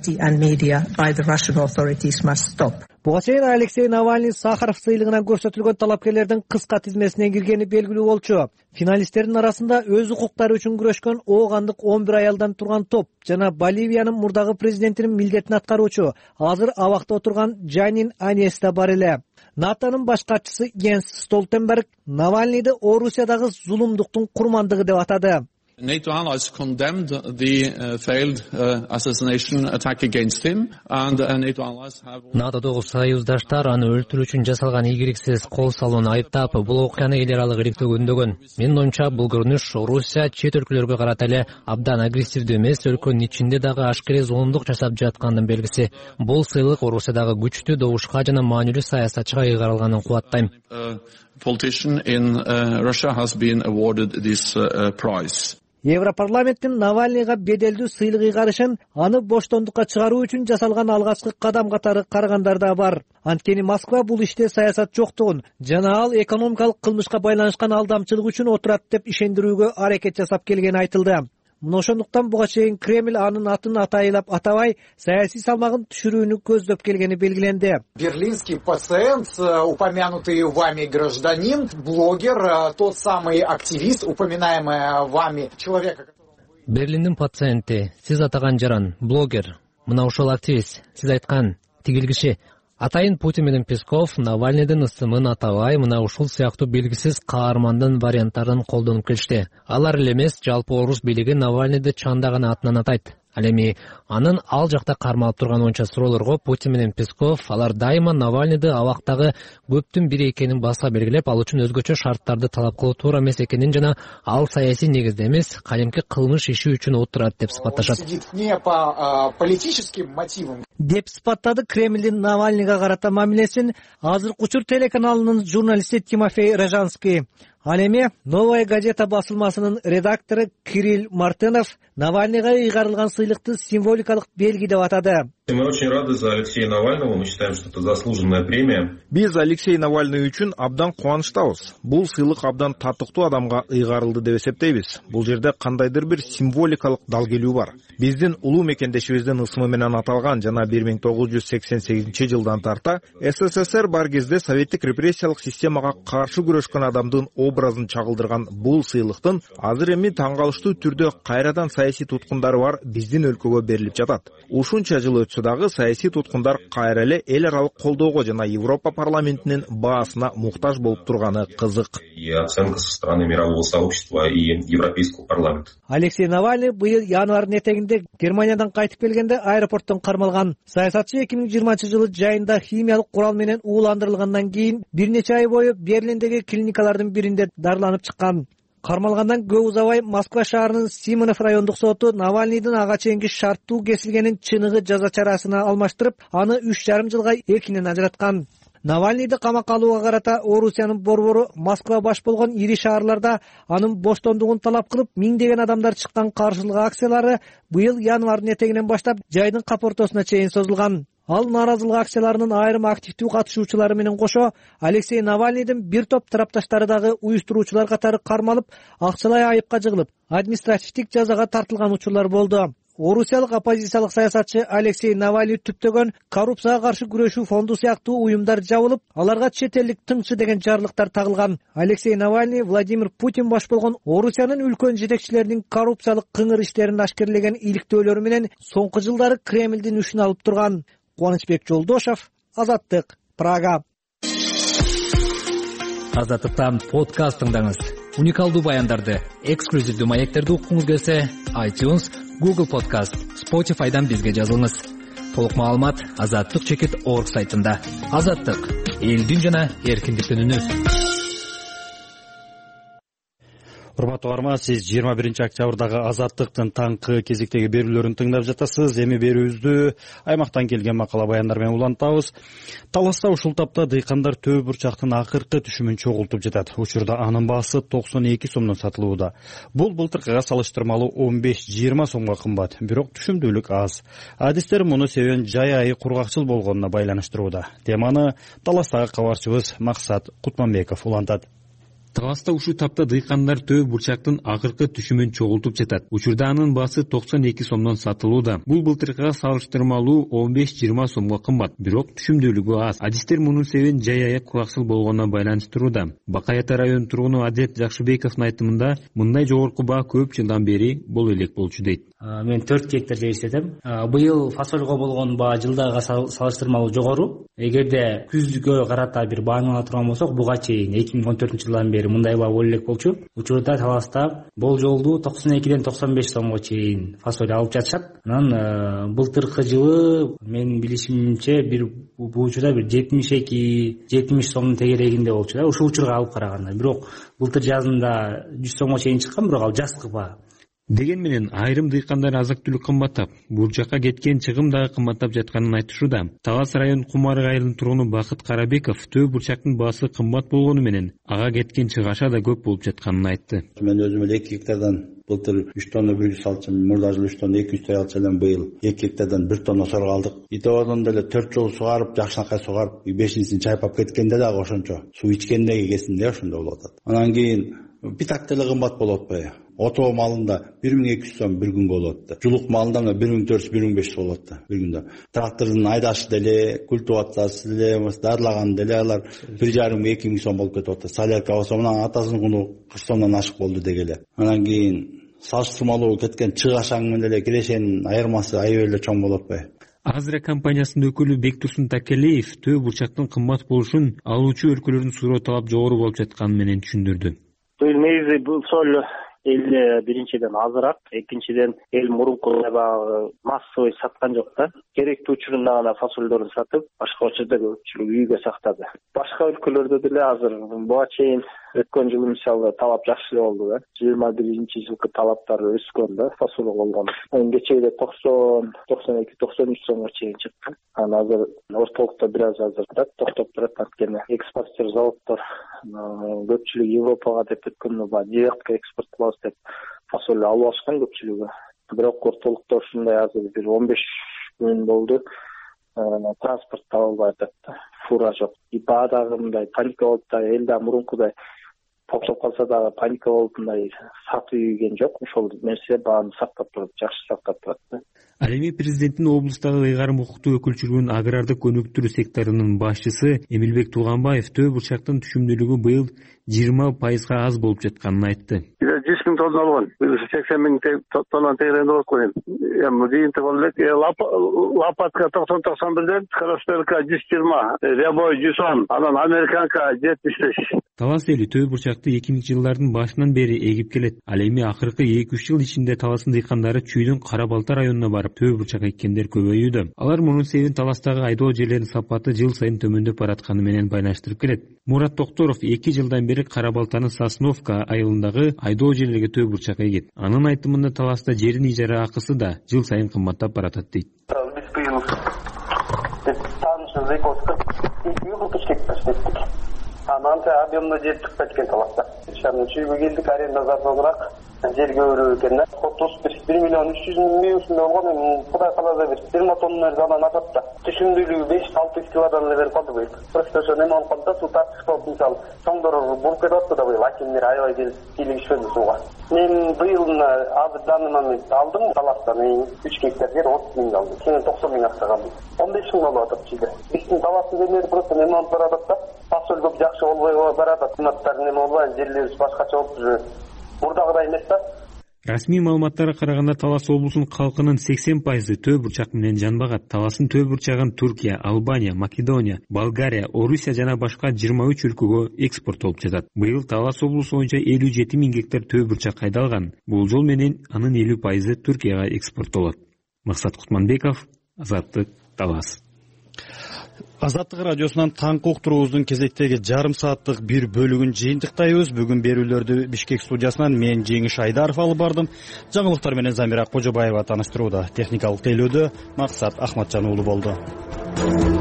Буга чейин Алексей Навальный Сахаров сыйлыгынан көрсөтүлгөн талапкерлердин кыска тизмесине киргени белгилүү болчу. Финалисттердин арасында өз укуктары үчүн күрөшкөн оогандык он бир аялдан турган топ жана Боливиянын мурдагы президентинин милдетин аткаруучу, азыр абакта отурган Жанин Аньес да бар эле. НАТОнун баш катчысы Йенс Столтенберг Навальныйды Орусиядагы зулумдуктун курмандыгы деп атады. NATO allies condemned the uh, failed uh, assassination attack against him, and uh, NATO allies have... Натодогу союздаштар аны өлтүрүү үчүн жасалган ийгиликсиз кол салууну айыптап, бул окуяны эл аралык иликтөө көндөгөн. Менин оюмча, бул көрүнүш Орусия чет өлкөлөргө карата эле абдан агрессивдүү эмес, өлкөнүн ичинде дагы ашкерий зулумдук жасап жаткандын белгиси. Бул сыйлык Орусиядагы күчтүү добушка жана маанилүү саясатчыга ыйгарылганын кубаттайм. Politician in uh, Russia has been awarded this uh, prize. Европарламенттин Навальныйга беделдүү сыйлык ыйгарышын аны боштондукка чыгаруу үчүн жасалган алгачкы кадам катары карагандар да бар. Анткени Москва бул иште саясат жоктугун жана ал экономикалык кылмышка байланышкан алдамчылык үчүн отурат деп ишендирүүгө аракет жасап келгени айтылды. Мына ошондуктан буга чейин Кремль анын атын атайлап атабай, саясий салмагын түшүрүүнү көздөп келгени белгиленди. Берлинский пациент, упомянутый вами гражданин, блогер, тот самый активист, упоминаемый вами человека. Берлиндин пациенти, сиз атаган жаран, блогер, мына ошол активист, сиз айткан тигил киши. Атайын Путин менен Песков Навальныйдын ысымын атабай, мына ушул сыяктуу белгисиз каармандын варианттарын колдонуп келишти. Алар эле эмес, жалпы орус бийлиги Навальныйды чандаган атынан атайт. Ал эми анын ал жакта кармалып турган боюнча суроолорго Путин менен Песков алар дайыма Навальныйды абактагы көптүн бири экенин баса белгилеп, ал үчүн өзгөчө шарттарды талап кылуу туура эмес экенин жана ал саясий негизде эмес, кадимки кылмыш иши үчүн отурат деп сыпатташат. Не по политическим мотивам деп сыпаттады Кремлдин Навальныйга карата мамилесин азыркы учур телеканалынын журналисти Тимофей Рожанский. Ал эми «Новая газета» басылмасынын редактору Кирилл Мартынов Навальныйга ыйгарылган сыйлыкты символикалык белги деп атады. Мы очень рады за Алексея Навального. Мы считаем, что это заслуженная премия. Биз Алексей Навальный үчүн абдан кубанычтабыз. Бул сыйлык абдан татыктуу адамга ыйгарылды деп эсептейбиз. Бул жерде кандайдыр бир символикалык дал келүү бар. Биздин улуу мекендешибиздин ысымы менен аталган жана бир миң тогуз жүз сексен сегизинчи жылдан тарта СССР бар кезде советтик репрессиялык системага каршы күрөшкөн адамдын образын чагылдырган бул сыйлыктын азыр эми таң калыштуу түрдө кайрадан саясий туткундары бар биздин өлкөгө берилип жатат. Ушунча жыл өтсө дагы саясий туткундар кайра эле эл аралык колдоого жана Европа парламентинин баасына муктаж болуп турганы кызык. И оценка со стороны мирового сообщества и Европейского парламента. Алексей Навальный быйыл январдын этегинде Германиядан кайтып келгенде аэропорттон кармалган. Саясатчы эки миң жыйырманчы жылы жайында химиялык курал менен ууландырылгандан кийин бир нече ай бою Берлиндеги клиникалардын биринде дарыланып чыккан. Кармалгандан көп узабай Москва шаарынын Симонов райондук соту Навальныйдын ага чейинки шарттуу кесилгенин чыныгы жаза чарасына алмаштырып, аны үч жарым жылга эркинен ажыраткан. Навальныйды камакка алууга карата Орусиянын борбору Москва баш болгон ири шаарларда анын боштондугун талап кылып, миңдеген адамдар чыккан каршылык акциялары быйыл январдын этегинен баштап жайдын кап ортосуна чейин созулган. Ал нааразылык акцияларынын айрым активдүү катышуучулары менен кошо Алексей Навальныйдын бир топ тарапташтары дагы уюштуруучулар катары кармалып, акчалай айыпка жыгылып, административдик жазага тартылган учурлар болду. Орусиялык оппозициялык саясатчы Алексей Навальный түптөгөн коррупцияга каршы күрөшүү фонду сыяктуу уюмдар жабылып, аларга чет элдик тыңчы деген жарлыктар тагылган. Алексей Навальный Владимир Путин баш болгон Орусиянын үлкөн жетекчилеринин коррупциялык кыңыр иштерин ашкерлеген иликтөөлөрү менен соңку жылдары Кремлдин үчүн алып турган. Кубанычбек Жолдошев, Азаттык, Прага. Азаттыктан подкаст тыңдаңыз. Уникалдуу баяндарды, эксклюзивдүү маектерди уккуңуз келсе, iTunes, Google Podcast, Spotify'дан бизге жазылыңыз. Толук маалымат азаттык чекит орг сайтында. Азаттык, элдин жана эркиндиктин үнү. Урматтуу угарман, сиз жыйырма биринчи октябрдагы Азаттыктын таңкы кезектеги берүүлөрүн тыңдап жатасыз. Эми берүүбүздү аймактан келген макала баяндар менен улантабыз. Таласта ушул тапта дыйкандар төө бурчактын акыркы түшүмүн чогултуп жатат. Учурда анын баасы токсон эки сомдон сатылууда. Бул былтыркыга салыштырмалуу он беш жыйырма сомго кымбат, бирок түшүмдүүлүк аз. Адистер муну себебин жай айы кургакчыл болгонуна байланыштырууда. Теманы Таластагы кабарчыбыз Максат Кутманбеков улантат. Таласта ушул тапта дыйкандар төө бурчактын акыркы түшүмүн чогултуп жатат. Учурда анын баасы токсон эки сомдон сатылууда. Бул былтыркыга салыштырмалуу он беш жыйырма сомго кымбат, бирок түшүмдүүлүгү аз. Адистер мунун себебин жай аяк кураксыз болгонуна байланыштырууда. Бакай Ата районунун тургуну Адет Жакшыбековдун айтымында, мындай жогорку баа көп жылдан бери боло элек болчу дейт. Мен төрт гектар жер иштетем. Быйыл фасольго болгон баа жылдага салыштырмалуу жогору. Эгерде күзгө карата бир бааны ала турган болсок, буга чейин эки миң он төртүнчү жылдан бери мындай баа боло элек болчу. Учурда Таласта болжолду токсон экиден токсон беш сомго чейин фасоль алып жатышат. Анан былтыркы жылы менин билишимче бир буучуда бир жетимиш эки жетимиш сомдун тегерегинде болчу да. Ушул учурга алып караганда. Бирок былтыр жазында жүз сомго чейин чыккан, бирок ал жазкы баа. Деген менен айрым дыйкандар азык-түлүк кымбаттап, бурчакка кеткен чыгым дагы кымбаттап жатканын айтышууда. Талас район Кумарык айылынын тургуну Бакыт Карабеков төө бурчактын баасы кымбат болгону менен ага кеткен чыгаша да көп болуп жатканын айтты. Мен өзүм эле эки гектардан былтыр үч тонна бир жүз алчым, мурда жылы үч тонна эки жүз алчу элем, быйыл эки гектардан бир тонна сорго алдык. Итебодон деле төрт жолу сугарып, жакшынакай сугарып, бешинчисин чайпап кеткенде дагы ошончо суу ичкенде кесинде ошондой болуп атат. Анан кийин питак деле кымбат болуп атпайбы? Отоо малында бир миң эки жүз сом бир күнгө болот. Жулук малында бир миң төрт жүз бир миң беш жүз болот бир күндө. Трактордун айдашы деле, культивациясы деле, дарылаганы деле алар бир жарым эки миң сом болуп кетип атат. Солярка болсо мына атасынын куну үч сомдон ашык болду дегеле. Анан кийин салыштырмалуу кеткен чыгашаң менен эле кирешенин айырмасы аябай эле чоң болуп атпайбы? Азра компаниясынын өкүлү Бектурсун Такелеев төө бурчактын кымбат болушун алуучу өлкөлөрдүн суроо талап жогору болуп жатканы менен түшүндүрдү. Негизи бул соль эл биринчиден азыраак, экинчиден эл мурункудай баягы массовый саткан жок да. Керектүү учурунда гана фасолдорун сатып, башка учурда көпчүлүк үйгө сактады. Башка өлкөлөрдө деле азыр буга чейин өткөн жылы мисалы талап жакшы эле болду да. жыйырма биринчи жылкы талаптар өскөн да, фасолго болгон. Кечээде токсон, токсон эки, токсон үч сомго чейин чыкты. Анан азыр ортолукта бир аз азыр турат, токтоп турат. Анткени экспортер заводдор көпчүлүгү Европага деп өткөндө баягы директке экспорт кылабыз деп фасоль алып алышкан көпчүлүгү. Бирок ортолукта ушундай азыр бир он беш күн болду. Транспорт таба албай атат да. Фура жок. И баадагы мындай паника болуп да, эл да мурункудай токтоп калса дагы паника болуп мындай сатып ийген жок. Ошол нерсе бааны сактап турат, жакшы сактап турат да. Ал эми президенттин облустагы ыйгарым укуктуу өкүлчүлүгүнүн агрардык өнүктүрүү секторунун башчысы Эмилбек Тууганбаев төө бурчактын түшүмдүүлүгү быйыл жыйырма пайызга аз болуп жатканын айтты. жүз миң тонна алган. сексен миң тонна тегеренде болот го эми. Эми жыйынтык болуп элек. Лопатка токсон токсон бирден, Красперка жүз жыйырма, Рябой жүз он, анан Американка жетимиш беш. Талас эли төө бурчакты эки миңинчи жылдардын башынан бери эгип келет. Ал эми акыркы эки үч жыл ичинде Таластын дыйкандары Чүйдүн Кара Балта районуна барып төө бурчак эккендер көбөйүүдө. Алар мунун себебин Таластагы айдоо жерлеринин сапаты жыл сайын төмөндөп баратканы менен байланыштырып келет. Мурат Токторов эки жылдан бери Кара Балтанын Сосновка айылындагы айдоо жерлерге төө бурчак эгет. Анын айтымында Таласта жерин ижара акысы да жыл сайын кымбаттап баратат дейт. Биз быйыл таанышыбыз эки кылтыш гектар сеттик. Анан объемно жер чыкпай кеткен Таласта. Шаны чүйгө келдик, аренда зарсызыраак жер көбүрөөк экен да. Отуз бир миллион үч жүз миң ушундай болгон. Эми Кудай кааласа бир жыйырма тонна анан атат да. Түшүмдүүлүгү беш алты жүз килодан эле берип калды быйыл. Просто ошо неме болуп калды да, суу тартыш болуп мисалы чоңдор буруп кетип да быйыл. Акимдер аябай келип кийлигишпеди сууга. Мен быйыл азыр данный момент алдым Таластан үч гектар жер отуз миң алдым. Кийин токсон миң акча калды. он беш миң болуп атат чийде. Биздин Таластын жерлери просто неме болуп баратат да. Фасоль көп жакшы болбой баратат. Кыматтар неме болбой, жерлерибиз башкача болуп жүрөт. Мурдагыдай эмес да. Расмий маалыматтарга караганда Талас облусунун калкынын сексен пайызы төө бурчак менен жанбагат. Таластын төө бурчагын Туркия, Албания, Македония, Болгария, Орусия жана башка жыйырма үч өлкөгө экспорттолуп жатат. Быйыл Талас облусу боюнча элүү жети миң гектар төө бурчак кайдалган. Бул жол менен анын элүү пайызы Туркияга экспорттолот. Максат Кутманбеков, Азаттык, Талас. Азаттык радиосунан таңкы уктуруубуздун кезектеги жарым сааттык бир бөлүгүн жыйынтыктайбыз. Бүгүн берүүлөрдү Бишкек студиясынан мен Жеңиш Айдаров алып бардым. Жаңылыктар менен Замира Кожобаева таныштырууда. Техникалык тейлөөдө Максат Ахматжан уулу болду.